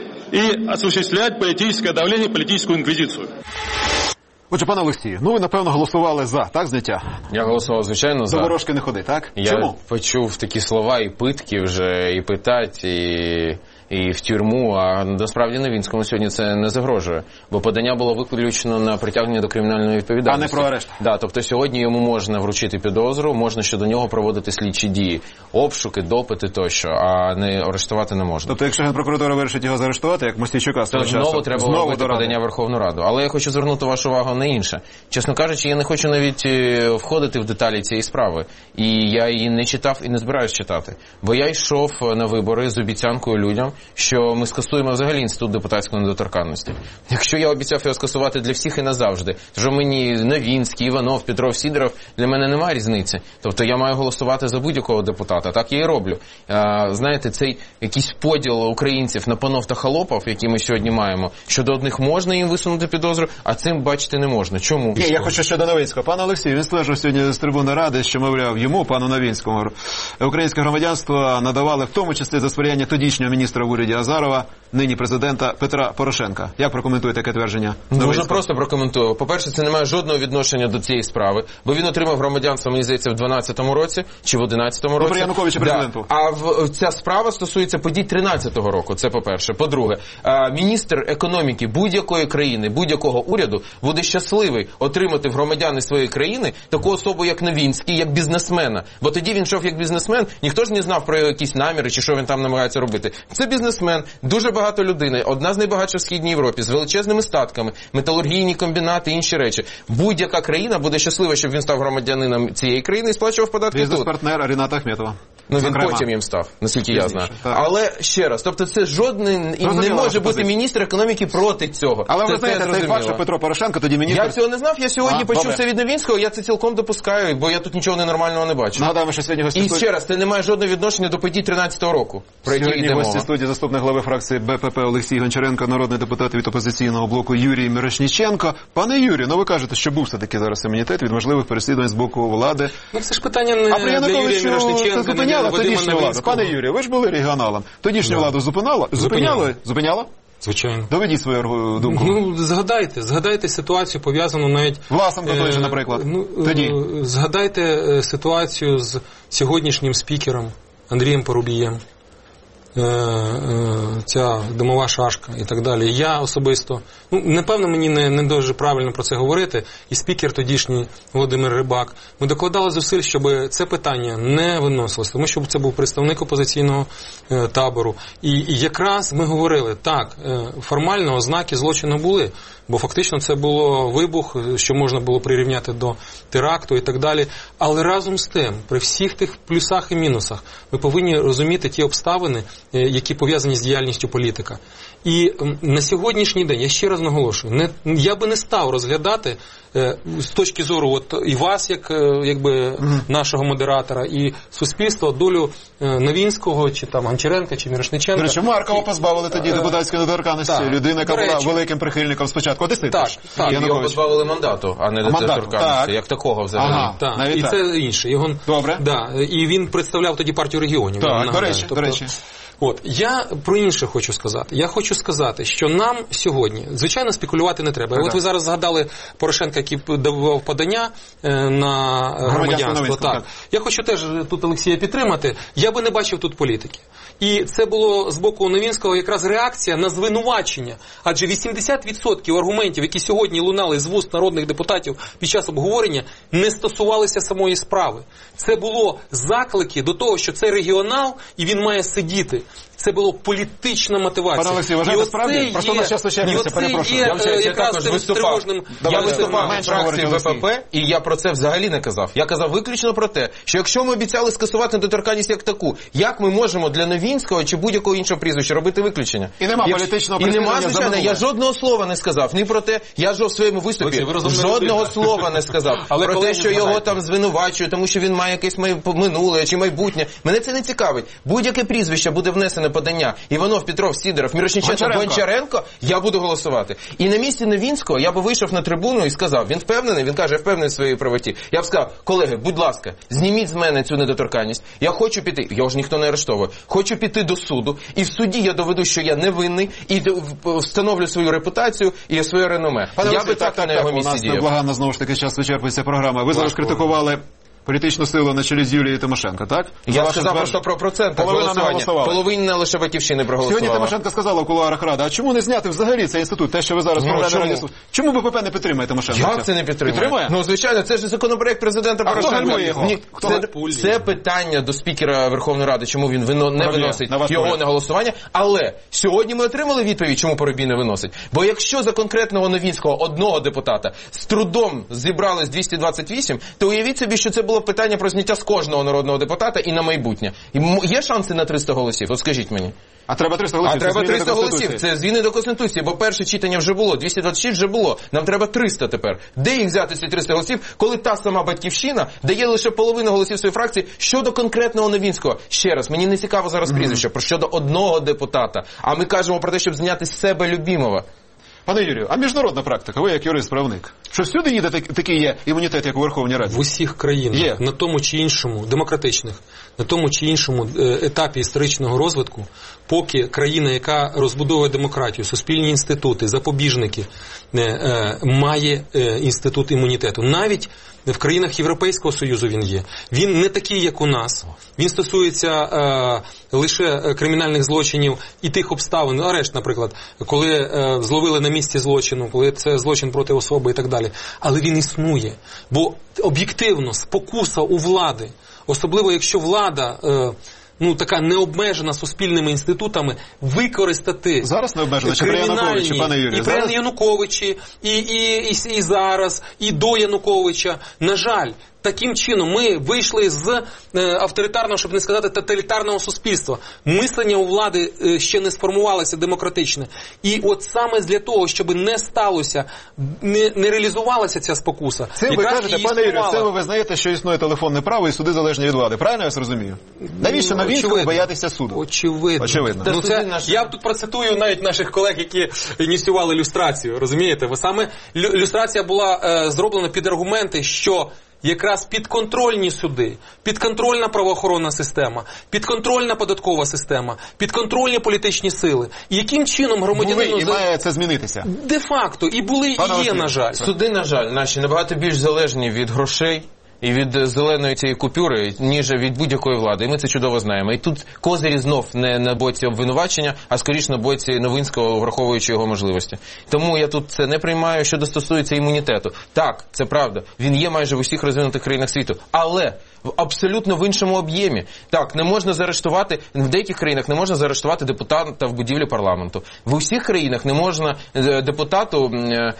S14: и осуществлять политическое давление, политическую инквизицию.
S5: Отже, пане Олексію, ну ви, напевно, голосували за, так, зняття?
S11: Я голосував, звичайно, за.
S5: До ворожки не ходи, так?
S11: Я
S5: Чому?
S11: почув такі слова і питки вже, і питать, і... і в тюрму, а насправді Новінському сьогодні це не загрожує, бо подання було виключено на притягнення до кримінальної відповідальності.
S5: А не про арешт.
S11: Да, тобто сьогодні йому можна вручити підозру, можна щодо нього проводити слідчі дії, обшуки, допити тощо, а не арештувати не можна.
S5: Тобто, якщо Генпрокуратура вирішить його заарештувати, як Мостійчука,
S11: то знову треба
S5: знову
S11: робити подання в Верховну Раду. Але я хочу звернути вашу увагу на інше. Чесно кажучи, я не хочу навіть входити в деталі цієї справи. І я її не читав і не збираюсь читати. Бо я йшов на вибори з обіцянкою людям, що ми скасуємо взагалі інститут депутатської недоторканності. Якщо я обіцяв його скасувати для всіх і назавжди, що мені Новінський, Іванов, Петров, Сідоров, для мене немає різниці. Тобто я маю голосувати за будь-якого депутата. Так я і роблю. А, знаєте, цей якийсь поділ українців на панов та холопів, який ми сьогодні маємо, що до одних можна їм висунути підозру, а цим бачити не можна. Чому?
S5: Ні, я хочу щодо Новинського. Пан Олексій, він стверджував сьогодні з трибуни Ради, що, мовляв, йому, пану Новинському, українське громадянство надавали в тому числі за сприяння тодішнього міністра в уряді Азарова нині президента Петра Порошенка. Як прокоментуєте таке твердження?
S11: Дуже просто прокоментую. По-перше, це не має жодного відношення до цієї справи, бо він отримав громадянство, мені здається, в дванадцятому році чи в одинадцятому році.
S5: При Януковичі президенту.
S11: Да. А в, ця справа стосується подій тринадцятого року, це по-перше. По-друге, міністр економіки будь-якої країни, будь-якого уряду буде щасливий отримати в громадяни своєї країни таку особу, як Новинський, як бізнесмена. Бо тоді він йшов як бізнесмен, ніхто ж не знав про якісь наміри, чи що він там намагається робити. Це бізнесмен, дуже багато людей, одна з найбагатших в Східній Європі, з величезними статками, металургійні комбінати, інші речі. Будь-яка країна буде щаслива, щоб він став громадянином цієї країни і сплачував податки тут.
S5: Бізнес-партнер Ріната Ахметова.
S11: Ну, він потім їм став, наскільки я знаю. Так. Але, ще раз, тобто це жодний, і не може бути міністр економіки проти цього.
S5: Але
S11: це,
S5: ви знаєте,
S11: це
S5: цей факт, що Петро Порошенко тоді міністр...
S11: Я цього не знав, я сьогодні
S5: а,
S11: почув
S5: добре.
S11: це від Новинського, я це цілком допускаю, бо я тут нічого ненормального не бачу.
S5: Нагадаємо, що сьогодні гості
S11: І
S5: студії...
S11: ще раз, це не має жодного відношення до подій тринадцятого року, про які йде мова.
S5: Гості студії заступник глави фракції БПП Олексій Гончаренко, народний депутат від опозиційного блоку Юрій Мірошніченко. Пане Юрію, ну ви кажете, що був все-таки зараз імунітет від можливих переслідувань з боку влади.
S15: Ну це ж питання не
S5: а
S15: для Юрія Мірошніченка,
S5: це зупиняла тодішню владу. Пане Юрію, ви ж були регіоналом. Тодішню да. владу зупинала? Зупиняли? Зупиняла?
S15: Звичайно.
S5: Доведіть свою думку.
S15: Ну, згадайте, згадайте ситуацію, пов'язану навіть...
S5: Власенко той же, наприклад.
S15: Ну,
S5: Тоді.
S15: Згадайте ситуацію з сьогоднішнім спікером Андрієм Парубієм. Ця димова шашка і так далі. Я особисто, ну, напевно, мені не, не дуже правильно про це говорити, і спікер тодішній Володимир Рибак, ми докладали зусиль, щоб це питання не виносилось, тому що це був представник опозиційного е, табору. І, і якраз ми говорили, так, е, формально ознаки злочину були, бо фактично це було вибух, що можна було прирівняти до теракту і так далі. Але разом з тим, при всіх тих плюсах і мінусах, ми повинні розуміти ті обставини, які пов'язані з діяльністю політика. І на сьогоднішній день, я ще раз наголошую, не, я би не став розглядати е, з точки зору от, і вас, як е, якби, mm-hmm. нашого модератора, і суспільства, долю е, Новинського, чи там Гончаренка, чи Мірошниченка.
S5: До речі, Маркова позбавили тоді депутатської недоторканності. Так, людина, яка була великим прихильником спочатку Одесити.
S11: Так, так. Його позбавили мандату, а не недоторканності, як такого взагалі.
S15: Ага, так. І так. Це інше. Його,
S5: Добре.
S15: Да, і він представляв тоді партію регіонів.
S5: Так, до речі, тобто, до речі.
S15: От, я про інше хочу сказати. Я хочу сказати, що нам сьогодні, звичайно, спекулювати не треба. От ви зараз згадали Порошенка, який давав подання на громадянство. Так. так. Я хочу теж тут Олексія підтримати. Я би не бачив тут політики. І це було з боку Новинського якраз реакція на звинувачення. Адже вісімдесят відсотків аргументів, які сьогодні лунали з вуст народних депутатів під час обговорення, не стосувалися самої справи. Це було заклики до того, що це регіонал і він має сидіти. Це було політична мотивація.
S5: Пане Олексій, вважаєте справді? Просто нас часто червиться, перепрошую.
S11: Я, я, я також виступав. Я виступав в фракції ВПП, і я про це взагалі не казав. Я казав виключно про те, що якщо ми обіцяли скасувати недоторканність як таку, як ми можемо для Новинського чи будь-якого іншого прізвища робити виключення?
S5: І нема як... політичного
S11: І нема, звичайно, я жодного слова не сказав. Ні про те, я ж в своєму виступі жодного слова не сказав. Але про те, що його там звинувачують, тому що він має якесь минуле чи майбутнє. Мене це не цікавить. Будь-яке прізвище буде внесене подання. Іванов, Петров, Сидоров, Мірошніченко, Гончаренко. Гончаренко, я буду голосувати. І на місці Новинського я би вийшов на трибуну і сказав, він впевнений, він каже, я впевнений в своїй правоті. Я б сказав, колеги, будь ласка, зніміть з мене цю недоторканність. Я хочу піти, його ж ніхто не арештовує, хочу піти до суду, і в суді я доведу, що я невинний, і встановлю свою репутацію і своє реноме.
S5: Пане
S11: я
S5: Василь,
S11: би так, так на його місці діяв. У нас
S5: неблаганно, знову ж таки, час вичерпується програма. Ви зараз критикували політичну силу на чолі з Юлією Тимошенко, так?
S11: Я сказав просто про проценти голосування. Половина лише Батьківщини проголосувала.
S5: Сьогодні Тимошенко сказала в кулуарах Ради, а чому не зняти взагалі цей інститут, те, що ви зараз провели? Чому БПП не підтримує Тимошенко?
S11: Як це не підтримує? Підтримує? Ну, звичайно, це ж законопроект президента Порошенка. Ні, це, це питання до спікера Верховної Ради, чому він вино, не виносить його на голосування. Але сьогодні ми отримали відповідь, чому Парубій не виносить. Бо якщо за конкретного Новинського одного депутата з трудом зібрались двісті двадцять вісім, то уявіть собі, що це було питання про зняття з кожного народного депутата і на майбутнє. І є шанси на триста голосів? От скажіть мені.
S5: А треба триста голосів.
S11: А треба триста голосів. Це зміни до Конституції, бо перше читання вже було, двісті двадцять шість вже було. Нам треба триста тепер. Де їх взяти ці триста голосів, коли та сама Батьківщина дає лише половину голосів своєї фракції щодо конкретного Новинського? Ще раз, мені не цікаво зараз прізвище, про щодо одного депутата. А ми кажемо про те, щоб зняти з себе любимого.
S5: Пане Юрію, а міжнародна практика, ви як юрист-правник, що всюди ніде такий є імунітет, як у Верховній Раді?
S15: В усіх країнах, є. На тому чи іншому, демократичних, на тому чи іншому етапі історичного розвитку, поки країна, яка розбудовує демократію, суспільні інститути, запобіжники, має інститут імунітету. Навіть в країнах Європейського Союзу він є. Він не такий, як у нас. Він стосується е, лише кримінальних злочинів і тих обставин, арешт, наприклад, коли е, зловили на місці злочину, коли це злочин проти особи і так далі. Але він існує. Бо об'єктивно спокуса у влади, особливо якщо влада... Е, ну, така необмежена суспільними інститутами, використати
S5: зараз необмежена, чи при Януковичі, пане Юрію?
S15: І при зараз... Януковичі, і, і, і, і зараз, і до Януковича. На жаль, таким чином ми вийшли з е, авторитарного, щоб не сказати, тоталітарного суспільства. Мислення у влади е, ще не сформувалося демократичне. І от саме для того, щоб не сталося, не, не реалізувалася ця спокуса.
S5: Цим ви кажете, пане Юрію, це ви визнаєте, що існує телефонне право і суди залежні від влади. Правильно я вас розумію? Навіщо на Вінському боятися суду?
S15: Очевидно.
S5: Очевидно.
S15: Ну, це, наш... Я тут процитую навіть наших колег, які ініціювали люстрацію. Розумієте? Бо саме лю- люстрація була е, зроблена під аргументи, що якраз підконтрольні суди, підконтрольна правоохоронна система, підконтрольна податкова система, підконтрольні політичні сили. І яким чином громадянину...
S5: Були, і має це змінитися.
S15: Де-факто. І були,
S5: Пане
S15: і є,
S5: Василь,
S15: на жаль.
S11: Суди, на жаль, наші набагато більш залежні від грошей і від зеленої цієї купюри, ніж від будь-якої влади. І ми це чудово знаємо. І тут козирі знов не на боці обвинувачення, а скоріш на боці Новинського, враховуючи його можливості. Тому я тут це не приймаю, що стосується імунітету. Так, це правда. Він є майже в усіх розвинутих країнах світу. Але абсолютно в іншому об'ємі. Так, не можна заарештувати, в деяких країнах не можна заарештувати депутата в будівлі парламенту. В усіх країнах не можна депутату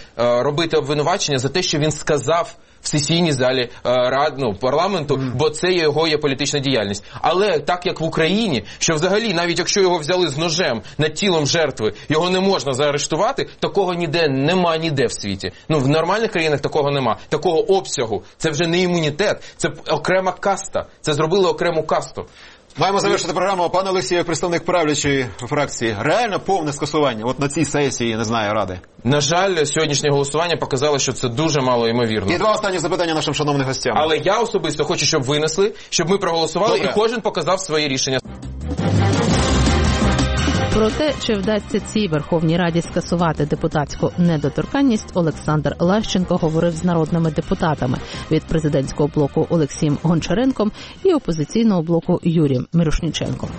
S11: робити обвинувачення за те, що він сказав в сесійній залі рад, ну, парламенту, mm. бо це його є політична діяльність. Але так як в Україні, що взагалі, навіть якщо його взяли з ножем над тілом жертви, його не можна заарештувати, такого ніде нема ніде в світі. Ну, в нормальних країнах такого нема. Такого обсягу. Це вже не імунітет, це окрема каста. Це зробили окрему касту.
S5: Маємо завершити програму. Пане Олексію, представник правлячої фракції, реально повне скасування от на цій сесії, не знаю, Ради?
S11: На жаль, сьогоднішнє голосування показало, що це дуже мало ймовірно.
S5: І два останні запитання нашим шановним гостям.
S11: Але я особисто хочу, щоб винесли, щоб ми проголосували. Добре. І кожен показав своє рішення.
S1: Про те, чи вдасться цій Верховній Раді скасувати депутатську недоторканність, Олександр Лащенко говорив з народними депутатами від президентського блоку Олексієм Гончаренком і опозиційного блоку Юрієм Мірошніченком.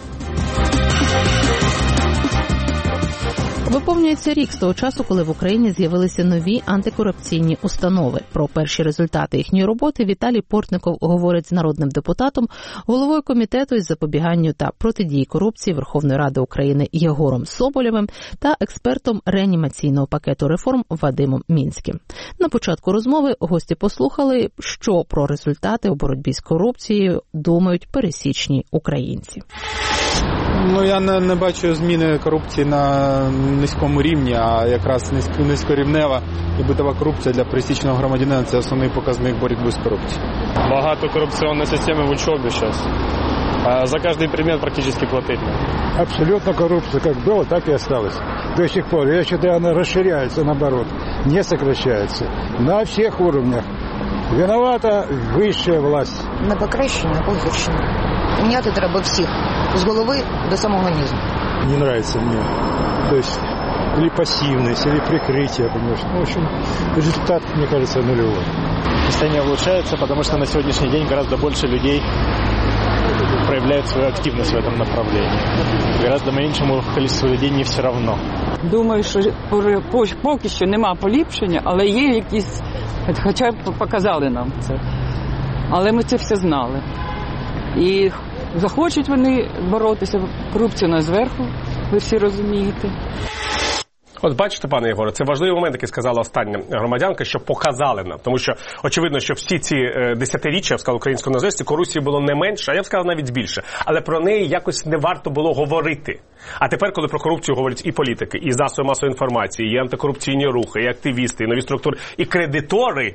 S1: Виповнюється рік з того часу, коли в Україні з'явилися нові антикорупційні установи. Про перші результати їхньої роботи Віталій Портников говорить з народним депутатом, головою комітету із запобіганню та протидії корупції Верховної Ради України Єгором Соболєвим та експертом реанімаційного пакету реформ Вадимом Мінським. На початку розмови гості послухали, що про результати у боротьбі з корупцією думають пересічні українці.
S16: Ну, я не, не бачу зміни корупції на низькому рівні, а якраз низько, низькорівнева і битова корупція для пересічного громадянина – це основний показник боротьби з корупцією.
S17: Багато коррупционной системы в учебе сейчас. За каждый предмет практически платить.
S18: Абсолютно коррупция как было, так и осталось. До сих пор. Я считаю, она расширяется, наоборот, не сокращается. На всех уровнях. Виновата вища власть.
S19: Не покращення, а погіршення. Міняти треба всіх, з голови до самого низу.
S18: Не нравится мне. То есть, или пассивность, или прикрытие, понимаешь. Ну, в общем, результат, мне кажется, нулевой.
S17: Состояние улучшается, потому что на сегодняшний день гораздо больше людей проявляют свою активность в этом направлении. Гораздо меньшему количеству людей не все равно.
S20: Думаю, що поки що нема поліпшення, але є якісь, хоча б показали нам це. Але ми це все знали. І захочуть вони боротися, корупцію на зверху, ви всі розумієте.
S21: От бачите, пане Єгоре, це важливий момент, який сказала остання громадянка, що показали нам. Тому що, очевидно, що всі ці е, десятиріччя, я б сказав, української незалежності, корупції було не менше, а я б сказав навіть більше. Але про неї якось не варто було говорити. А тепер, коли про корупцію говорять і політики, і засоби масової інформації, і антикорупційні рухи, і активісти, і нові структури, і кредитори,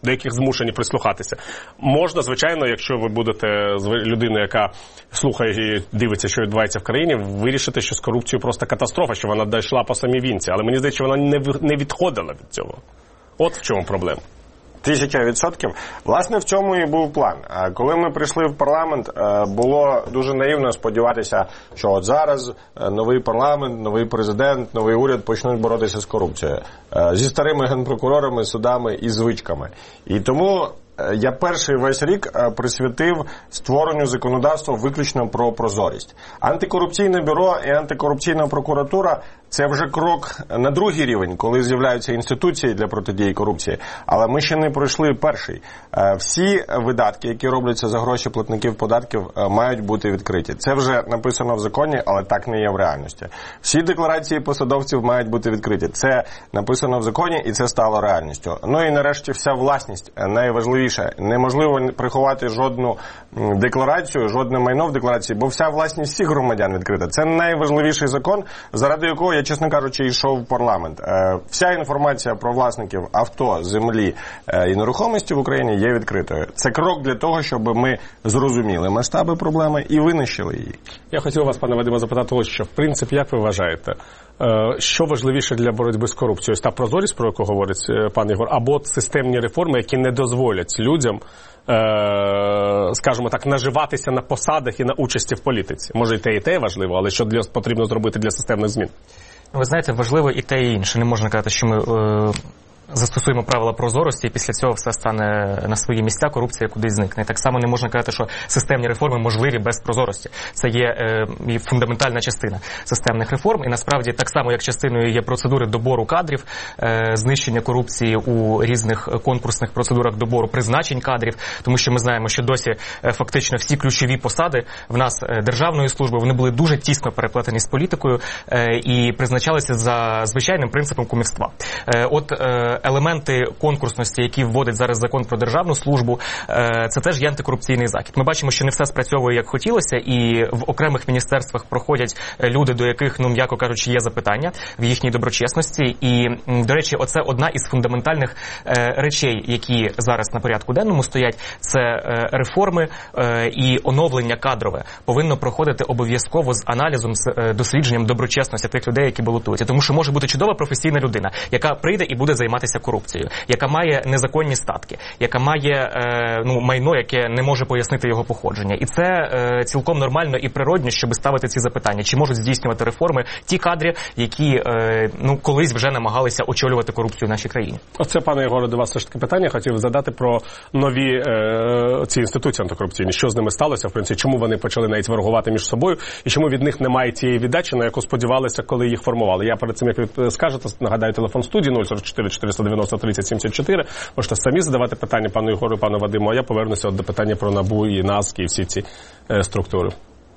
S21: до яких змушені прислухатися. Можна, звичайно, якщо ви будете людиною, яка слухає і дивиться, що відбувається в країні, вирішити, що з корупцією просто катастрофа, що вона дійшла по самій вінці. Але мені здається, що вона не відходила від цього. От в чому проблема.
S12: Тисяча відсотків. Власне, в цьому і був план. Коли ми прийшли в парламент, було дуже наївно сподіватися, що от зараз новий парламент, новий президент, новий уряд почнуть боротися з корупцією. Зі старими генпрокурорами, судами і звичками. І тому я перший весь рік присвятив створенню законодавства виключно про прозорість. Антикорупційне бюро і антикорупційна прокуратура – це вже крок на другий рівень, коли з'являються інституції для протидії корупції. Але ми ще не пройшли перший. Всі видатки, які робляться за гроші платників податків, мають бути відкриті. Це вже написано в законі, але так не є в реальності. Всі декларації посадовців мають бути відкриті. Це написано в законі, і це стало реальністю. Ну і нарешті вся власність найважливіше. Неможливо приховати жодну декларацію, жодне майно в декларації, бо вся власність всіх громадян відкрита. Це найважливіший закон, заради якого я, чесно кажучи, йшов в парламент. Вся інформація про власників авто, землі і нерухомості в Україні є відкритою. Це крок для того, щоб ми зрозуміли масштаби проблеми і винищили її.
S21: Я хотів вас, пане Вадиме, запитати ось що. В принципі, як ви вважаєте, що важливіше для боротьби з корупцією? Ось та прозорість, про яку говорить пан Ігор, або системні реформи, які не дозволять людям, скажімо так, наживатися на посадах і на участі в політиці? Може, і те, і те важливо, але що для, потрібно зробити для системних змін?
S7: Ви знаєте, важливо і те, і інше. Не можна казати, що ми е, застосуємо правила прозорості, і після цього все стане на свої місця, корупція кудись зникне. І так само не можна казати, що системні реформи можливі без прозорості. Це є е, фундаментальна частина системних реформ. І насправді так само, як частиною є процедури добору кадрів, е, знищення корупції у різних конкурсних процедурах добору призначень кадрів, тому що ми знаємо, що досі е, фактично всі ключові посади в нас е, державної служби, вони були дуже тісно переплетені з політикою е, і призначалися за звичайним принципом кумівства. Е, от е, елементи конкурсності, які вводить зараз закон про державну службу, це теж є антикорупційний захід. Ми бачимо, що не все спрацьовує, як хотілося, і в окремих міністерствах проходять люди, до яких, ну, м'яко кажучи, є запитання в їхній доброчесності. І, до речі, оце одна із фундаментальних речей, які зараз на порядку денному стоять, це реформи і оновлення кадрове повинно проходити обов'язково з аналізом, з дослідженням доброчесності тих людей, які балотуються. Тому що може бути чудова професійна людина, яка прийде і буде займатися корупцією, яка має незаконні статки, яка має е, ну, майно, яке не може пояснити його походження. І це е, цілком нормально і природно, щоб ставити ці запитання. Чи можуть здійснювати реформи ті кадри, які е, ну, колись вже намагалися очолювати корупцію в нашій країні?
S21: Оце, пане Єгоре, до вас все ж таки питання. Хотів задати про нові е, ці інституції антикорупційні. Що з ними сталося, в принципі, чому вони почали навіть ворогувати між собою, і чому від них немає цієї віддачі, на яку сподівалися, коли їх формували. Я перед цим, як ви скажете, нагадаю, телефон студії нуль сорок чотири чотириста дев'яносто тридцять сімдесят чотири. Можете самі задавати питання пану Ігору і пану Вадиму, а я повернуся до питання про НАБУ і НАЗК і всі ці е, структури.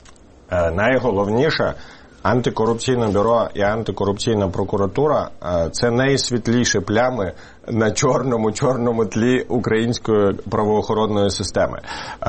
S12: Е, найголовніше, антикорупційне бюро і антикорупційна прокуратура – це найсвітліші плями на чорному-чорному тлі української правоохоронної системи.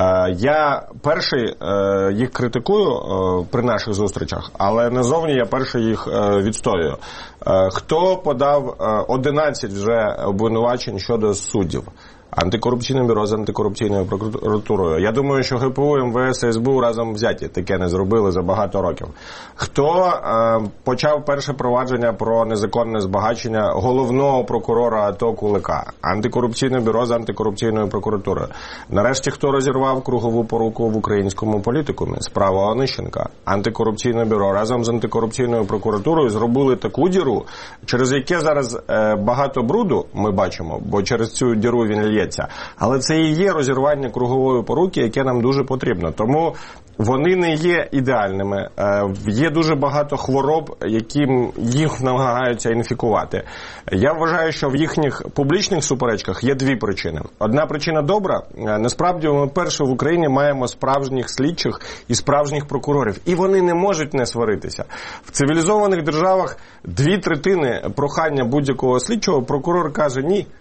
S12: Я перший їх критикую при наших зустрічах, але назовні я перший їх відстоюю. Хто подав одинадцять вже обвинувачень щодо суддів? Антикорупційне бюро з антикорупційною прокуратурою. Я думаю, що ГПУ, МВС і СБУ разом взяті таке не зробили за багато років. Хто е, почав перше провадження про незаконне збагачення головного прокурора АТО Кулика? Антикорупційне бюро з антикорупційною прокуратурою. Нарешті, хто розірвав кругову поруку в українському політикумі? Справа Онищенка. Антикорупційне бюро разом з антикорупційною прокуратурою зробили таку діру, через яке зараз е, багато бруду ми бачимо, бо через цю діру він лє. Але це і є розірвання кругової поруки, яке нам дуже потрібно. Тому вони не є ідеальними. Є дуже багато хвороб, яким їх намагаються інфікувати. Я вважаю, що в їхніх публічних суперечках є дві причини. Одна причина добра. Насправді, ми перше в Україні маємо справжніх слідчих і справжніх прокурорів. І вони не можуть не сваритися. В цивілізованих державах дві третини прохання будь-якого слідчого прокурор каже ні.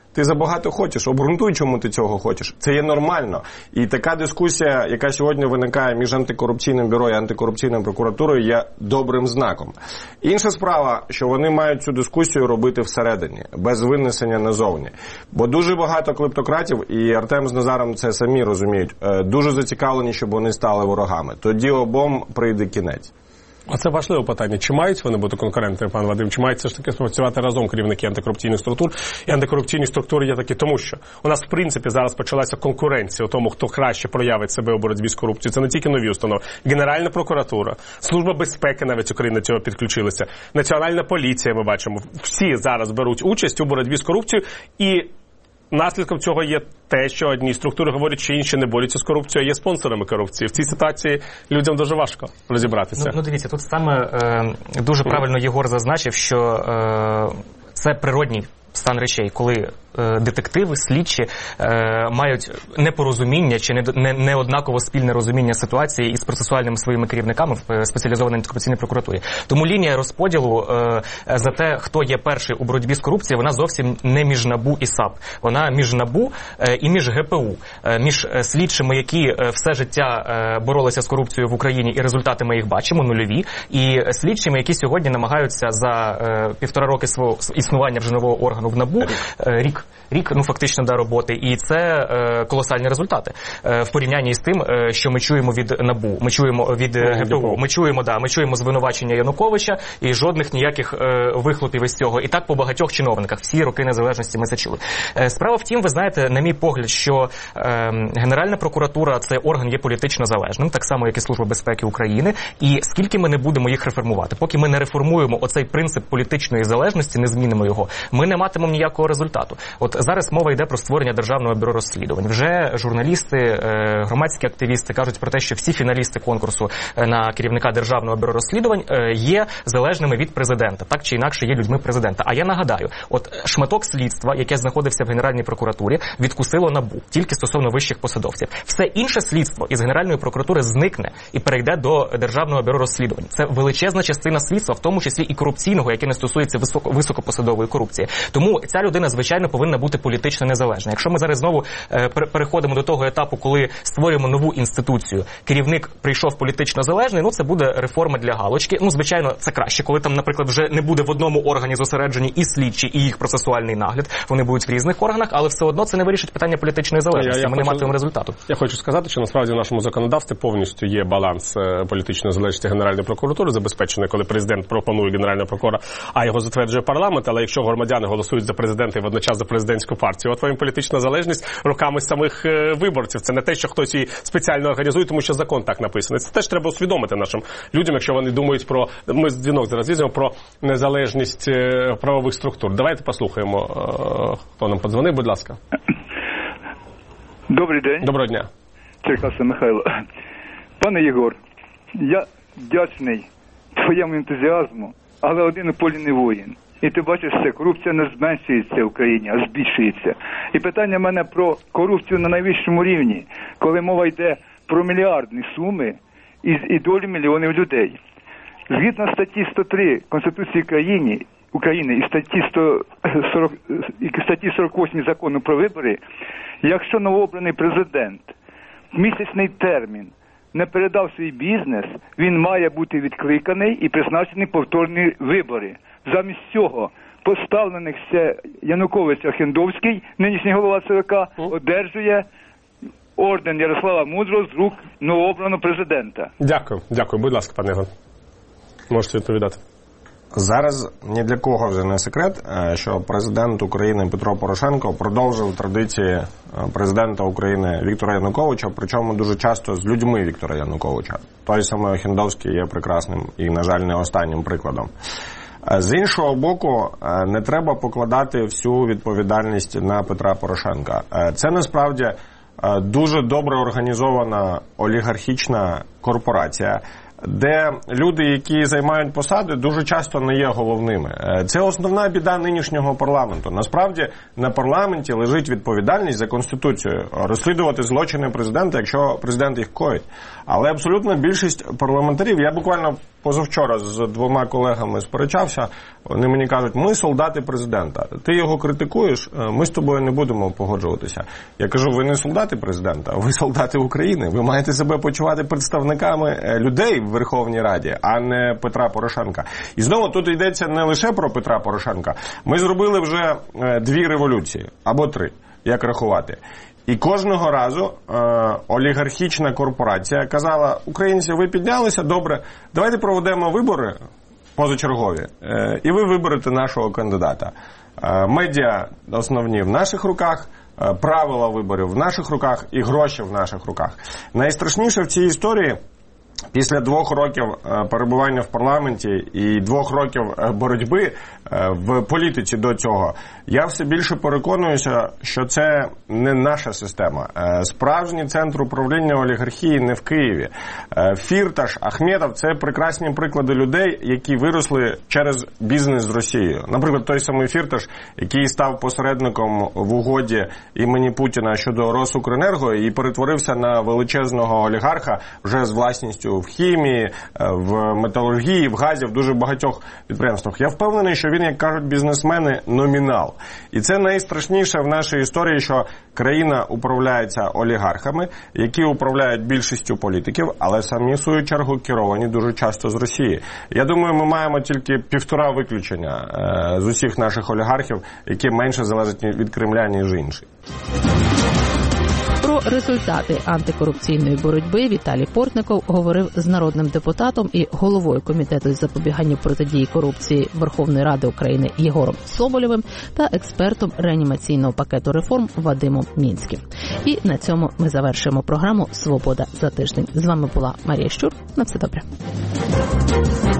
S12: Ти забагато хочеш, обґрунтуй, чому ти цього хочеш. Це є нормально. І така дискусія, яка сьогодні виникає між антикорупційним бюро і антикорупційною прокуратурою, є добрим знаком. Інша справа, що вони мають цю дискусію робити всередині, без винесення назовні. Бо дуже багато клептократів, і Артем з Назаром це самі розуміють, дуже зацікавлені, щоб вони стали ворогами. Тоді обом прийде кінець.
S21: Оце важливе питання. Чи мають вони бути конкурентами, пан Вадим? Чи мають все ж таки спрацювати разом керівники антикорупційних структур? І антикорупційні структури є такі, тому що у нас, в принципі, зараз почалася конкуренція у тому, хто краще проявить себе у боротьбі з корупцією. Це не тільки нові установи. Генеральна прокуратура, Служба безпеки навіть України цього підключилася, Національна поліція, ми бачимо. Всі зараз беруть участь у боротьбі з корупцією, і наслідком цього є те, що одні структури говорять, що інші не борються з корупцією, а є спонсорами корупції. В цій ситуації людям дуже важко розібратися.
S7: Ну, ну дивіться, тут саме е, дуже правильно Єгор зазначив, що е, це природній стан речей, коли е, детективи, слідчі е, мають непорозуміння чи не, не, не однаково спільне розуміння ситуації із процесуальними своїми керівниками в спеціалізованій антикорупційній прокуратурі. Тому лінія розподілу е, за те, хто є перший у боротьбі з корупцією, вона зовсім не між НАБУ і САП. Вона між НАБУ е, і між ГПУ. Е, між слідчими, які е, все життя е, боролися з корупцією в Україні, і результати ми їх бачимо, нульові, і слідчими, які сьогодні намагаються за е, півтора роки свого існування вже нового органу в НАБУ, рік, рік, ну фактично, да, роботи, і це е, колосальні результати е, в порівнянні з тим, е, що ми чуємо від НАБУ, ми чуємо від ГПУ, ми чуємо, да, ми чуємо звинувачення Януковича і жодних ніяких е, вихлопів із цього. І так по багатьох чиновниках, всі роки незалежності ми це чули. Е, справа в тім, ви знаєте, на мій погляд, що е, Генеральна прокуратура, цей орган є політично залежним, так само, як і Служба безпеки України, і скільки ми не будемо їх реформувати, поки ми не реформуємо оцей принцип політичної залежності, не змінимо його, ми не матимемо ніякого результату. От зараз мова йде про створення Державного бюро розслідувань. Вже журналісти, громадські активісти кажуть про те, що всі фіналісти конкурсу на керівника Державного бюро розслідувань є залежними від президента, так чи інакше є людьми президента. А я нагадаю, от шматок слідства, яке знаходився в Генеральній прокуратурі, відкусило НАБУ, тільки стосовно вищих посадовців. Все інше слідство із Генеральної прокуратури зникне і перейде до Державного бюро розслідувань. Це величезна частина слідства, в тому числі і корупційного, яке не стосується високо, високопосадової корупції. Тому ця людина, звичайно, повинна бути політично незалежна. Якщо ми зараз знову е, переходимо до того етапу, коли створюємо нову інституцію, керівник прийшов політично залежний, ну це буде реформа для галочки. Ну, звичайно, це краще, коли там, наприклад, вже не буде в одному органі зосереджені і слідчі, і їх процесуальний нагляд. Вони будуть в різних органах, але все одно це не вирішить питання політичної залежності. Я, я ми хочу, не матимемо результату.
S21: Я хочу сказати, що насправді в нашому законодавстві повністю є баланс політичної залежності Генеральної прокуратури, забезпечений, коли президент пропонує Генерального прокурора, а його затверджує парламент. Але якщо громадяни голосують за президента і водночас за президентську партію, от вам політична залежність руками самих виборців. Це не те, що хтось її спеціально організує, тому що закон так написаний. Це теж треба усвідомити нашим людям, якщо вони думають про, ми дзвінок зараз візьмемо, про незалежність правових структур. Давайте послухаємо, хто нам подзвонив, будь ласка.
S2: Добрий день.
S21: Доброго дня.
S2: Черкаса Михайло. Пане Єгор, я вдячний твоєму ентузіазму, але один у полі не воїн. І ти бачиш все, корупція не зменшується в Україні, а збільшується. І питання в мене про корупцію на найвищому рівні, коли мова йде про мільярдні суми і, і долі мільйонів людей. Згідно статті сто три Конституції країни, України і статті сто сорок, і статті сорок восьмій Закону про вибори, якщо новообраний президент в місячний термін не передав свій бізнес, він має бути відкликаний і призначений повторні вибори. Замість цього поставлених ще Янукович Охендовський, нинішній голова ЦВК, одержує орден Ярослава Мудрого з рук новообраного президента.
S21: Дякую. Дякую. Будь ласка, пане Ігор. Можете відповідати.
S12: Зараз ні для кого вже не секрет, що президент України Петро Порошенко продовжив традиції президента України Віктора Януковича, причому дуже часто з людьми Віктора Януковича. Той самий Охендовський є прекрасним і, на жаль, не останнім прикладом. З іншого боку, не треба покладати всю відповідальність на Петра Порошенка. Це насправді дуже добре організована олігархічна корпорація, де люди, які займають посади, дуже часто не є головними. Це основна біда нинішнього парламенту. Насправді, на парламенті лежить відповідальність за Конституцією розслідувати злочини президента, якщо президент їх коїть. Але абсолютно більшість парламентарів, я буквально позавчора з двома колегами сперечався, вони мені кажуть, ми солдати президента. Ти його критикуєш, ми з тобою не будемо погоджуватися. Я кажу, ви не солдати президента, ви солдати України. Ви маєте себе почувати представниками людей в Верховній Раді, а не Петра Порошенка. І знову тут йдеться не лише про Петра Порошенка. Ми зробили вже дві революції, або три, як рахувати. І кожного разу е, олігархічна корпорація казала, українці, ви піднялися, добре, давайте проведемо вибори позачергові, е, і ви виберете нашого кандидата. Е, медіа основні в наших руках, е, правила виборів в наших руках і гроші в наших руках. Найстрашніше в цій історії, після двох років перебування в парламенті і двох років боротьби в політиці до цього, я все більше переконуюся, що це не наша система. Справжній центр управління олігархії не в Києві. Фірташ, Ахметов – це прекрасні приклади людей, які виросли через бізнес з Росією. Наприклад, той самий Фірташ, який став посередником в угоді імені Путіна щодо Росукренерго і перетворився на величезного олігарха вже з власністю в хімії, в металургії, в газі, в дуже багатьох підприємствах. Я впевнений, що він, як кажуть бізнесмени, номінал. І це найстрашніше в нашій історії, що країна управляється олігархами, які управляють більшістю політиків, але самі, в свою чергу, керовані дуже часто з Росії. Я думаю, ми маємо тільки півтора виключення з усіх наших олігархів, які менше залежать від Кремля, ніж інші.
S1: Про результати антикорупційної боротьби Віталій Портников говорив з народним депутатом і головою Комітету із запобігання протидії корупції Верховної Ради України Єгором Соболєвим та експертом реанімаційного пакету реформ Вадимом Мінським. І на цьому ми завершуємо програму «Свобода за тиждень». З вами була Марія Щур. На все добре.